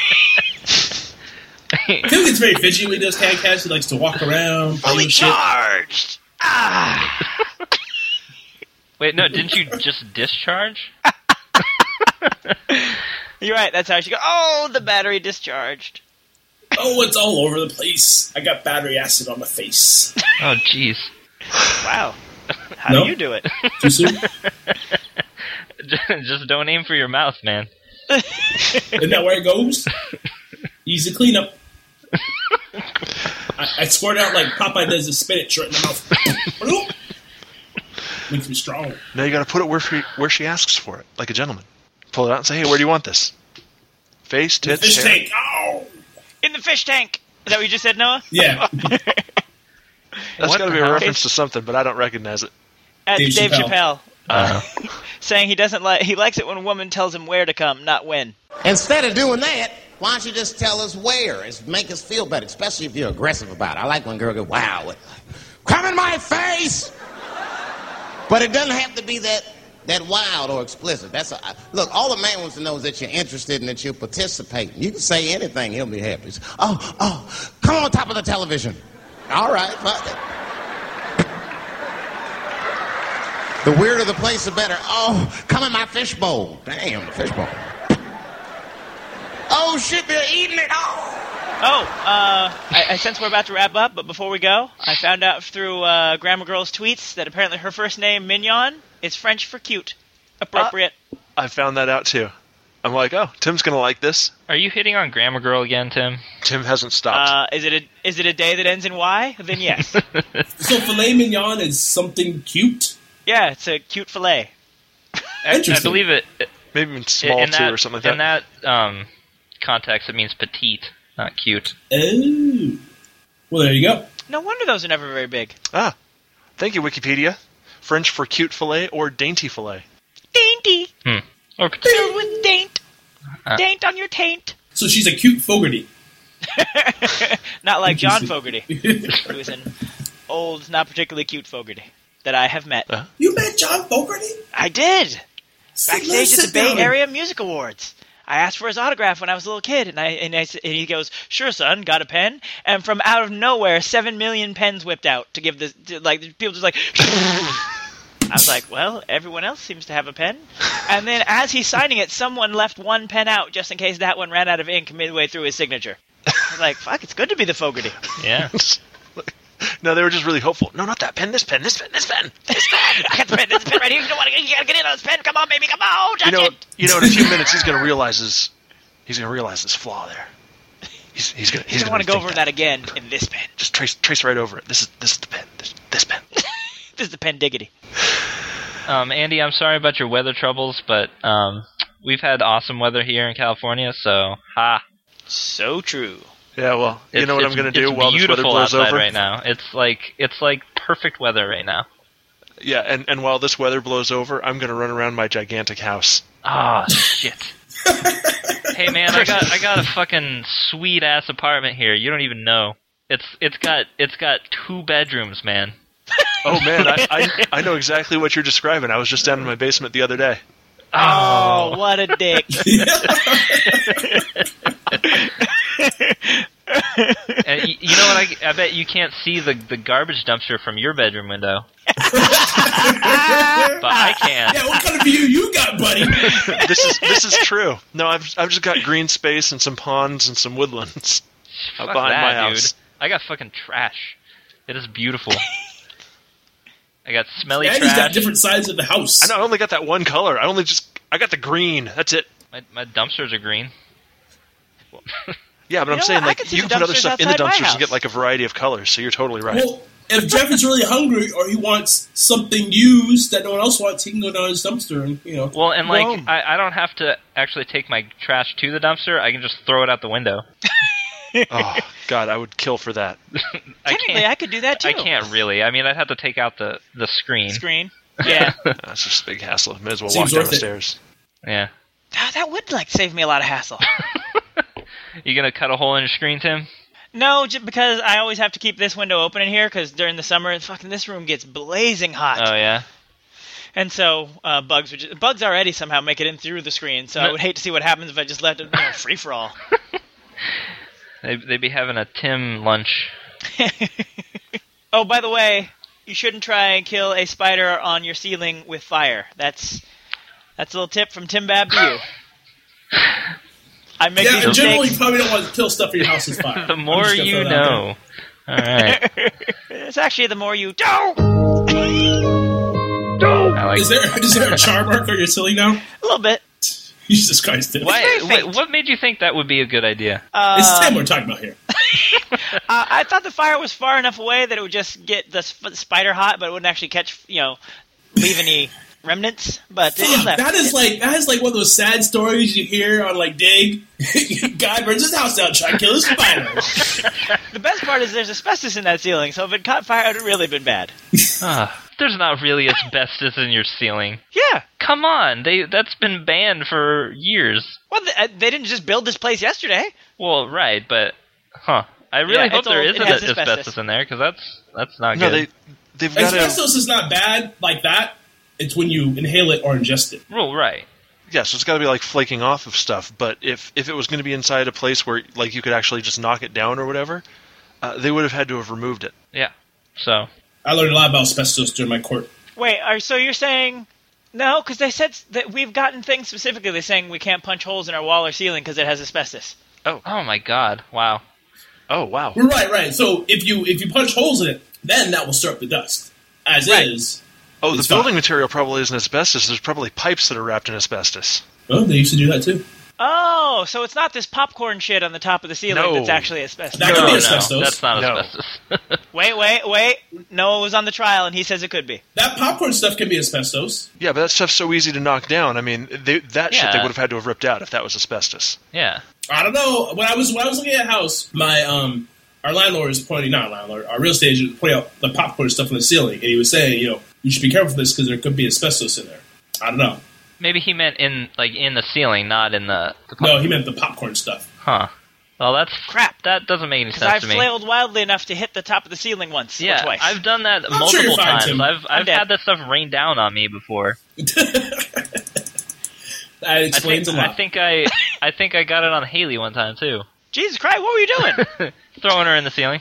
gets very fidgety when he does Tagcast. He likes to walk around, play Fully with shit. charged. Ah. Wait, no, didn't you just discharge? You're right. That's how she go. Oh, the battery discharged. Oh, it's all over the place. I got battery acid on my face. Oh, jeez. Wow. How No? do you do it? Too soon? Just don't aim for your mouth, man. Isn't that where it goes? Easy cleanup. I, I squirt out like Popeye does the spinach right in the mouth. Makes me strong. Now you got to put it where she, where she asks for it, like a gentleman. pull it out and say, hey, where do you want this? Face, tits, Fish hair? tank. Oh, In the fish tank. Is that what you just said, Noah? yeah. That's What got to the be a hell? reference to something, but I don't recognize it. That's Dave Dave, Chappelle. Chappelle, uh, saying he doesn't like he likes it when a woman tells him where to come, not when. Instead of doing that, why don't you just tell us where? It's make us feel better, especially if you're aggressive about it. I like when girls go, wow, come in my face! But it doesn't have to be that that wild or explicit. That's a, look, all the man wants to know is that you're interested and that you're participating. You can say anything, he'll be happy. Oh, oh, come on top of the television. All right, fuck it. The weirder the place, the better. Oh, come in my fishbowl. Damn, the fishbowl. Oh, shit, they're eating it. Oh. Oh, uh, I, I sense we're about to wrap up, but before we go, I found out through uh, Grandma Girl's tweets that apparently her first name, Mignon, is French for cute. Appropriate. Uh, I found that out, too. I'm like, oh, Tim's going to like this. Are you hitting on Grammar Girl again, Tim? Tim hasn't stopped. Uh, is it a is it a day that ends in Y? Then yes. So filet mignon is something cute. Yeah, it's a cute fillet. I, I Interesting. believe it. Maybe even small, in too, that, or something like that. In that um, context, it means petite, not cute. Oh. Well, there you go. No wonder those are never very big. Ah, thank you, Wikipedia. French for cute fillet or dainty fillet. Dainty, Hmm. Or filled with daint, Uh. daint on your taint. So she's a cute Fogarty. Not like John Interesting. Fogerty, who is an old, not particularly cute Fogerty that I have met. Uh. You met John Fogarty? I did. Sit- Backstage let's at the sit Bay down. Area Music Awards. I asked for his autograph when I was a little kid, and I and, I, s- and he goes, "Sure, son, got a pen?" And from out of nowhere, seven million pens whipped out to give this. To, like people just like. I was like, "Well, everyone else seems to have a pen." And then, as he's signing it, someone left one pen out just in case that one ran out of ink midway through his signature. I was like, "Fuck, it's good to be the Fogarty." yeah. No, they were just really hopeful. No, not that pen. This pen. This pen. This pen. This pen. I got the pen. There's a pen right here. You don't want to. You gotta get in on this pen. Come on, baby. Come on. Touch You know, it. you know, in a few minutes, he's going to realize his, he's going to realize this flaw there. He's, he's going. You He's don't going want to go over that again in this pen. Just trace, trace right over it. This is, this is the pen. This, this pen. This is the pen diggity. Um, Andy, I'm sorry about your weather troubles, but um, we've had awesome weather here in California, so ha. So true. Yeah, well, you It's- know what I'm it's- going to do it's while this weather beautiful blows outside over? right now. It's like it's like perfect weather right now. Yeah, and, and while this weather blows over, I'm going to run around my gigantic house. Ah, shit. Hey man, I got I got a fucking sweet ass apartment here. You don't even know. It's it's got it's got two bedrooms, man. Oh, man, I, I, I know exactly what you're describing. I was just down in my basement the other day. Oh, what a dick. And y- you know what? I, I bet you can't see the, the garbage dumpster from your bedroom window. But I can. Yeah, what kind of view you got, buddy? This is this is true. No, I've I've just got green space and some ponds and some woodlands out Fuck behind that, my house. dude. I got fucking trash. It is beautiful. I got smelly Andy's got trash. different sides of the house. I know I only got that one color. I only just I got the green. That's it. My, my dumpsters are green. Yeah, but You I'm know saying what? I like could see you the can put other dumpsters stuff in the outside my dumpsters and house. get like a variety of colors. So you're totally right. Well, if Jeff is really hungry or he wants something used that no one else wants, he can go down his dumpster and, you know. Well, and like Boom. I, I don't have to actually take my trash to the dumpster. I can just throw it out the window. Oh God, I would kill for that. I Technically, can't. I could do that too. I can't really. I mean, I'd have to take out the, the screen. Screen. Yeah. That's just a big hassle. May as well Seems walk down worth the it. stairs. Yeah. that, that would like save me a lot of hassle. You gonna cut a hole in your screen, Tim? No, just because I always have to keep this window open in here because during the summer, fucking this room gets blazing hot. Oh yeah. And so uh, bugs would just, bugs already somehow make it in through the screen. So I No. would hate to see what happens if I just left it you know, free for all. They they'd be having a Tim lunch. Oh, by the way, you shouldn't try and kill a spider on your ceiling with fire. That's that's a little tip from Tim Bab to you. I make Yeah, these in general, you mistakes. probably don't want to kill stuff in your house with fire. The I'm more just gonna you throw that out know. All right. It's actually the more you don't. I like Is there is there a char mark on your ceiling now? A little bit. Jesus Christ, Tim. Why, very wait, faint. what made you think that would be a good idea? Uh, It's Tim we're talking about here. uh, I thought the fire was far enough away that it would just get the sp- spider hot, but it wouldn't actually catch, you know, leave any remnants, but it Fuck, left. that is like that is like one of those sad stories you hear on like Dig. Guy burns his house down trying to kill his spider. The best part is there's asbestos in that ceiling, so if it caught fire, it would have really been bad. Ah, there's not really asbestos in your ceiling. Yeah. Come on, they that's been banned for years. Well, they, they didn't just build this place yesterday. Well, right, but huh? I really Yeah, hope it's there old. isn't It has asbestos. asbestos in there because that's that's not No, good. they they've got to. Asbestos is not bad like that. It's when you inhale it or ingest it. Well, right. Yeah, so it's got to be like flaking off of stuff. But if if it was going to be inside a place where like you could actually just knock it down or whatever, uh, they would have had to have removed it. Yeah. So I learned a lot about asbestos during my court. Wait, are, so you're saying... No, because they said s- that we've gotten things specifically. They're saying we can't punch holes in our wall or ceiling because it has asbestos. oh my god, wow. Oh wow. Right, right. So if you if you punch holes in it, then that will stir up the dust. As Right. is. Oh, the It's building fine. material probably isn't asbestos. There's probably pipes that are wrapped in asbestos. Oh, they used to do that too. Oh, so it's not this popcorn shit on the top of the ceiling No. that's actually asbestos. That could no, be no, asbestos. that's not No. asbestos. Wait, wait, wait. Noah was on the trial, and he says it could be. That popcorn stuff can be asbestos. Yeah, but that stuff's so easy to knock down. I mean, they, that shit Yeah. they would have had to have ripped out if that was asbestos. Yeah. I don't know. When I was when I was looking at a house, my um our landlord was pointing not landlord, our real estate agent was pointing out the popcorn stuff on the ceiling, and he was saying, you know, you should be careful with this because there could be asbestos in there. I don't know. Maybe he meant in like in the ceiling, not in the. the No, he meant the popcorn stuff. Huh. Well, that's Crap. That doesn't make any Because I sense to me. flailed wildly enough to hit the top of the ceiling once or Yeah, twice. I've done that I'm sure multiple you're fine, times. Tim. I've I'm I've dead. had that stuff rain down on me before. That I explains think a lot. I think I I think I got it on Haley one time too. Jesus Christ, what were you doing? Throwing her in the ceiling.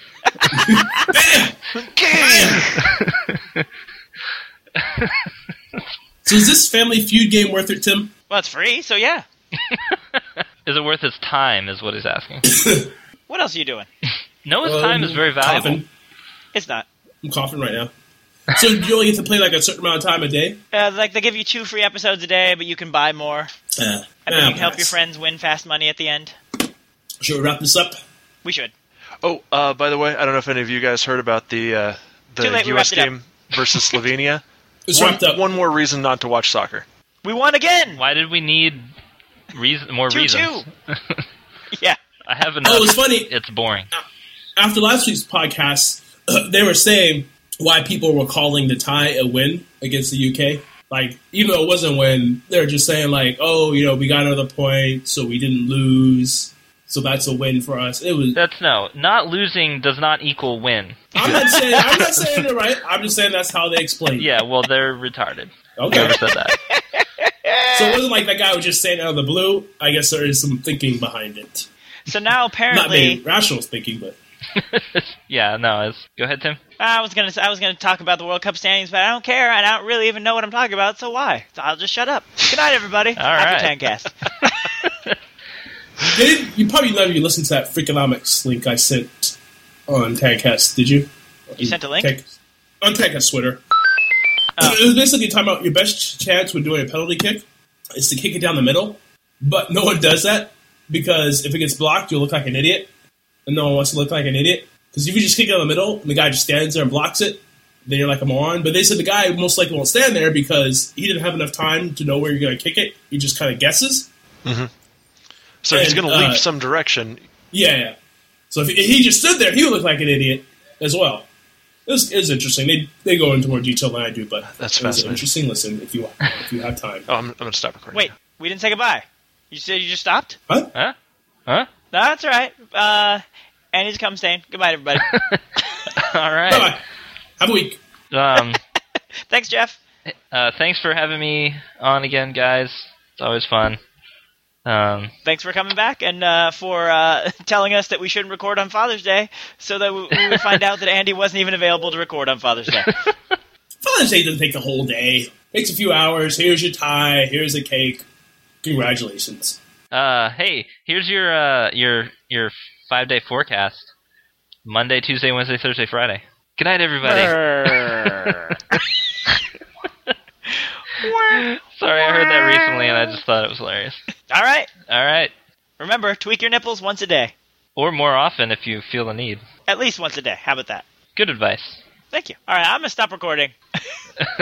So is this Family Feud game worth it, Tim? Well, it's free, so yeah. Is it worth his time? Is what he's asking. What else are you doing? Noah's Um, time is very valuable. Coughing. It's not. I'm coughing right now. So you only get to play like a certain amount of time a day? Uh, like, they give you two free episodes a day, but you can buy more. Uh, And then you can help your friends win fast money at the end. Should we wrap this up? We should. Oh, uh, by the way, I don't know if any of you guys heard about the uh, Too the late, we U S wrapped it up. game versus Slovenia. It's one, wrapped up. one more reason not to watch soccer. We won again! Why did we need reason more Two, reasons? Yeah. I have enough. Oh, it's funny. It's boring. After last week's podcast, they were saying why people were calling the tie a win against the U K. Like, even though it wasn't a win, they were just saying like, oh, you know, we got another point, so we didn't lose, so that's a win for us. It was. That's no. Not losing does not equal win. I'm not saying. I'm not saying it right. I'm just saying that's how they explain it. Yeah, well, they're retarded. Okay. Whoever said that. So it wasn't like that guy was just saying it out of the blue. I guess there is some thinking behind it. So now Not apparently, being rational thinking, but Yeah, no. It's, go ahead, Tim. I was gonna I was gonna talk about the World Cup standings, but I don't care, and I don't really even know what I'm talking about. So why? So I'll just shut up. Good night, everybody. All Happy right. Tancast. did you probably none of you listened to that Freakonomics link I sent on Tagcast? Did you? You sent a link? Tag, on Tagcast Twitter. It was basically talking about your best chance when doing a penalty kick is to kick it down the middle, but no one does that because if it gets blocked, you'll look like an idiot, and no one wants to look like an idiot. Because if you just kick it down the middle and the guy just stands there and blocks it, then you're like a moron. But they said the guy most likely won't stand there because he didn't have enough time to know where you're going to kick it. He just kind of guesses. So he's And, going to uh, leap some direction. Yeah, yeah. So if if he just stood there, he would look like an idiot as well. It was, it was interesting. They they go into more detail than I do, but That's it was fascinating. an interesting listen if you if you have time. Oh, I'm, I'm going to stop recording. Wait, we didn't say goodbye. You said you just stopped? Huh? Huh? Huh? No, that's all right. Uh, Andy's come staying. Goodbye, everybody. All right. Bye-bye. Have a week. Um, Thanks, Jeff. uh, thanks for having me on again, guys. It's always fun. Um, Thanks for coming back and uh, for uh, telling us that we shouldn't record on Father's Day, so that we, we would find out that Andy wasn't even available to record on Father's Day. Father's Day doesn't take the whole day. Takes a few hours. Here's your tie. Here's a cake. Congratulations. uh, hey, here's your uh, your your five day forecast: Monday, Tuesday, Wednesday, Thursday, Friday. Good night, everybody. Sorry, I heard that recently, and I just thought it was hilarious. All right. All right, Remember, tweak your nipples once a day. or more often if you feel the need. At least once a day. How about that? Good advice. Thank you. All right, I'm going to stop recording.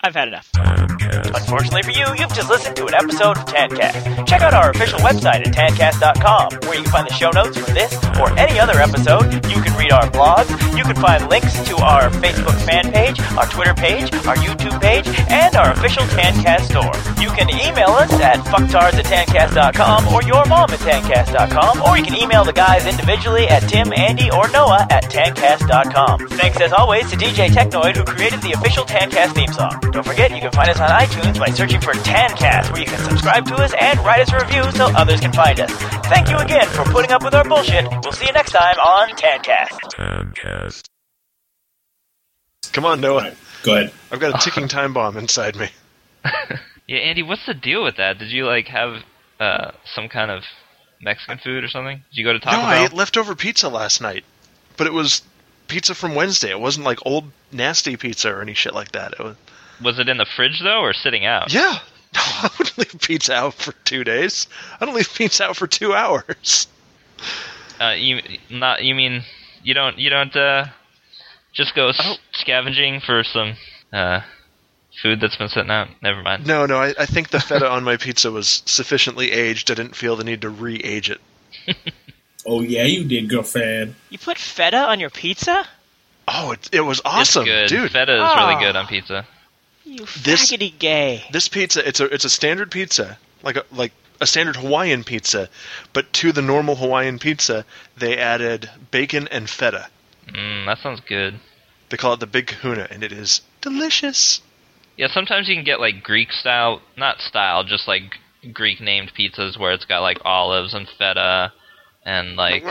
I've had enough. Unfortunately for you, you've just listened to an episode of Tancast. Check out our official website at tancast dot com, where you can find the show notes for this or any other episode. You can read our blogs. You can find links to our Facebook fan page, our Twitter page, our YouTube page, and our official Tancast store. You can email us at fucktards at tancast dot com or your mom at tancast dot com, or you can email the guys individually at Tim, Andy, or Noah at tancast dot com. Thanks as always to D J Technoid, who created the official Tancast theme song. Don't forget, you can find us on iTunes by searching for Tancast, where you can subscribe to us and write us a review so others can find us. Thank you again for putting up with our bullshit. We'll see you next time on Tancast. Tancast. Come on, Noah. Right, go ahead. I've got a ticking time bomb inside me. Yeah, Andy, what's the deal with that? Did you, like, have uh, some kind of Mexican food or something? Did you go to Taco no, Bell? I ate leftover pizza last night. But it was pizza from Wednesday. It wasn't like old nasty pizza or any shit like that. It was... Was it in the fridge, though, or sitting out? Yeah. No, I wouldn't leave pizza out for two days. I don't leave pizza out for two hours. Uh, you not you mean you don't you don't uh, just go s- scavenging for some uh, food that's been sitting out? Never mind. No, no, I, I think the feta on my pizza was sufficiently aged. I didn't feel the need to re-age it. Oh, yeah, you did, girlfriend. You put feta on your pizza? Oh, it, it was awesome, it's good. dude. Feta is Oh. really good on pizza. You This- faggoty gay. This pizza, it's a it's a standard pizza, like a like a standard Hawaiian pizza, but to the normal Hawaiian pizza, they added bacon and feta. Mm, that sounds good. They call it the Big Kahuna, and it is delicious. Yeah, sometimes you can get like Greek style, not style, just like Greek named pizzas where it's got like olives and feta and like um.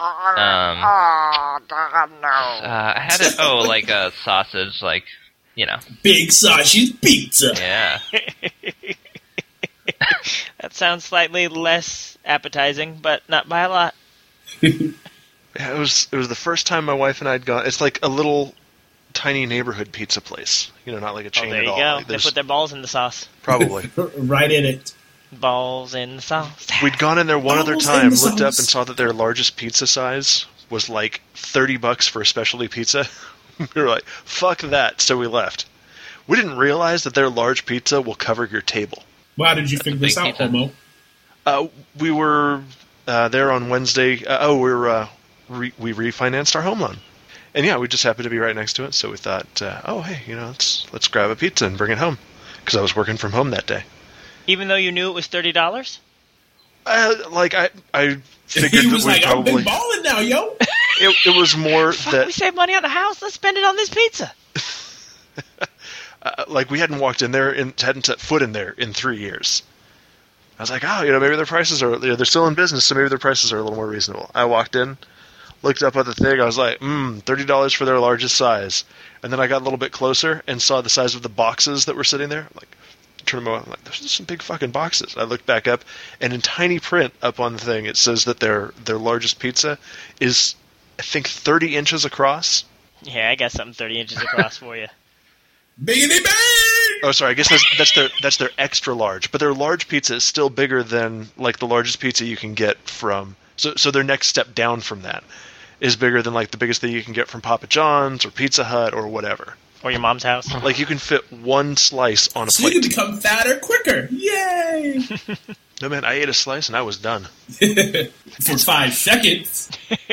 Uh, I had it. Oh, like a sausage, like. You know. Big sausage pizza. Yeah. That sounds slightly less appetizing, but not by a lot. Yeah, it was it was the first time my wife and I had gone. It's like a little tiny neighborhood pizza place. You know, not like a chain Oh, there at you all. go. Like, They there's- put their balls in the sauce. probably. Right in it. Balls in the sauce. We'd gone in there one other Balls in time, the looked up sauce. and saw that their largest pizza size was like thirty bucks for a specialty pizza. We were like, fuck that, so we left. We didn't realize that their large pizza will cover your table. Well, how did you figure this big out, pizza. Homo? Uh, we were uh, there on Wednesday. Uh, oh, we were uh, re- we refinanced our home loan, and yeah, we just happened to be right next to it. So we thought, uh, oh hey, you know, let's let's grab a pizza and bring it home, because I was working from home that day. Even though you knew it was thirty dollars? Uh, like I I figured He that was we like, I'm probably big balling now, yo. it, it was more Fuck, that we save money on the house. Let's spend it on this pizza. uh, like we hadn't walked in there and hadn't set foot in there in three years. I was like, oh, you know, maybe their prices are, you know, they're still in business, so maybe their prices are a little more reasonable. I walked in, looked up at the thing, I was like, hmm, thirty dollars for their largest size. And then I got a little bit closer and saw the size of the boxes that were sitting there. I'm like, turn them on, I'm like, there's some big fucking boxes. I looked back up, and in tiny print up on the thing, it says that their their largest pizza is, I think, thirty inches across. Yeah, I got something thirty inches across for you. Biggity bang! Oh, sorry. I guess that's, that's their that's their extra large, but their large pizza is still bigger than like the largest pizza you can get from. So so their next step down from that is bigger than like the biggest thing you can get from Papa John's or Pizza Hut or whatever. Or your mom's house. Like you can fit one slice on a So you can plate. become fatter quicker. Yay! No man, I ate a slice and I was done. For five seconds.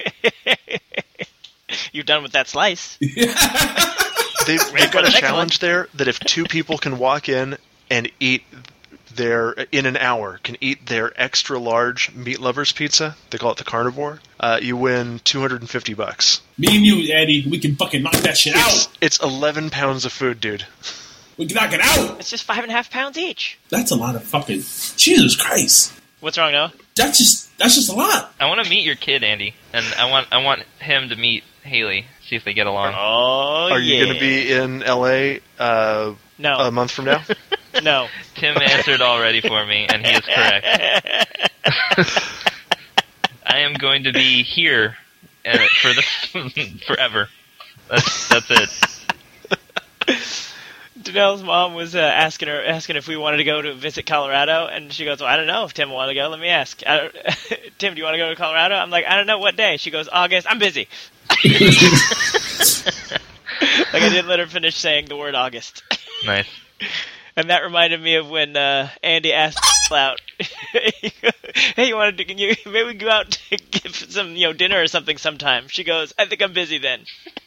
You're done with that slice. They've, they've got a challenge there that if two people can walk in and eat their in an hour can eat their extra large meat lovers pizza, they call it the carnivore, uh, you win two hundred fifty bucks. Me and you, Eddie, we can fucking knock that shit It's, out. it's eleven pounds of food, dude. We can knock it out. It's just five and a half pounds each. That's a lot of fucking... Jesus Christ. What's wrong, Noah? That's just that's just a lot. I want to meet your kid, Andy, and I want I want him to meet Haley. See if they get along. Oh, Are yeah. you going to be in L A uh, No. a month from now? No. Tim answered already for me, and he is correct. I am going to be here uh, for the forever. That's that's it. Danelle's mom was uh, asking her, asking if we wanted to go to visit Colorado, and she goes, "Well, I don't know if Tim wanted to go. Let me ask. I don't, Tim, do you want to go to Colorado?" I'm like, "I don't know what day." She goes, "August." I'm busy. Like I didn't let her finish saying the word August. Nice. And that reminded me of when uh, Andy asked out, "Hey, you want to? Can you maybe we go out to get some, you know, dinner or something sometime?" She goes, "I think I'm busy then."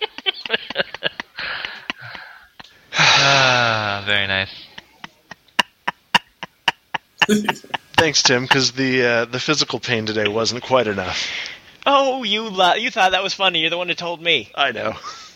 Ah, very nice. Thanks, Tim, because the uh, the physical pain today wasn't quite enough. Oh, you lo- you thought that was funny. You're the one who told me. I know.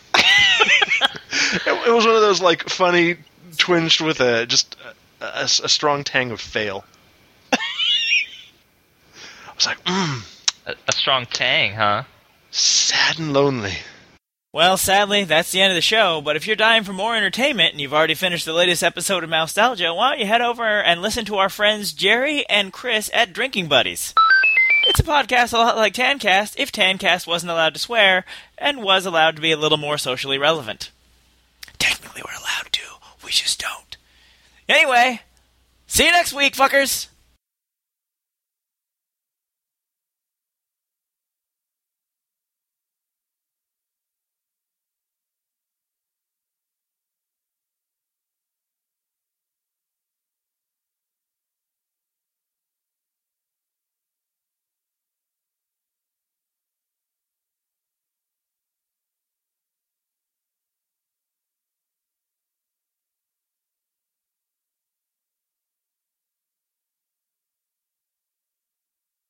it, it was one of those like funny, twinged with a just a, a, a strong tang of fail. I was like, mmm, A, a strong tang, huh? sad and lonely. Well, sadly, that's the end of the show, but if you're dying for more entertainment and you've already finished the latest episode of Mousetalgia, why don't you head over and listen to our friends Jerry and Chris at Drinking Buddies. It's a podcast a lot like Tancast, if Tancast wasn't allowed to swear, and was allowed to be a little more socially relevant. Technically we're allowed to, we just don't. Anyway, see you next week, fuckers!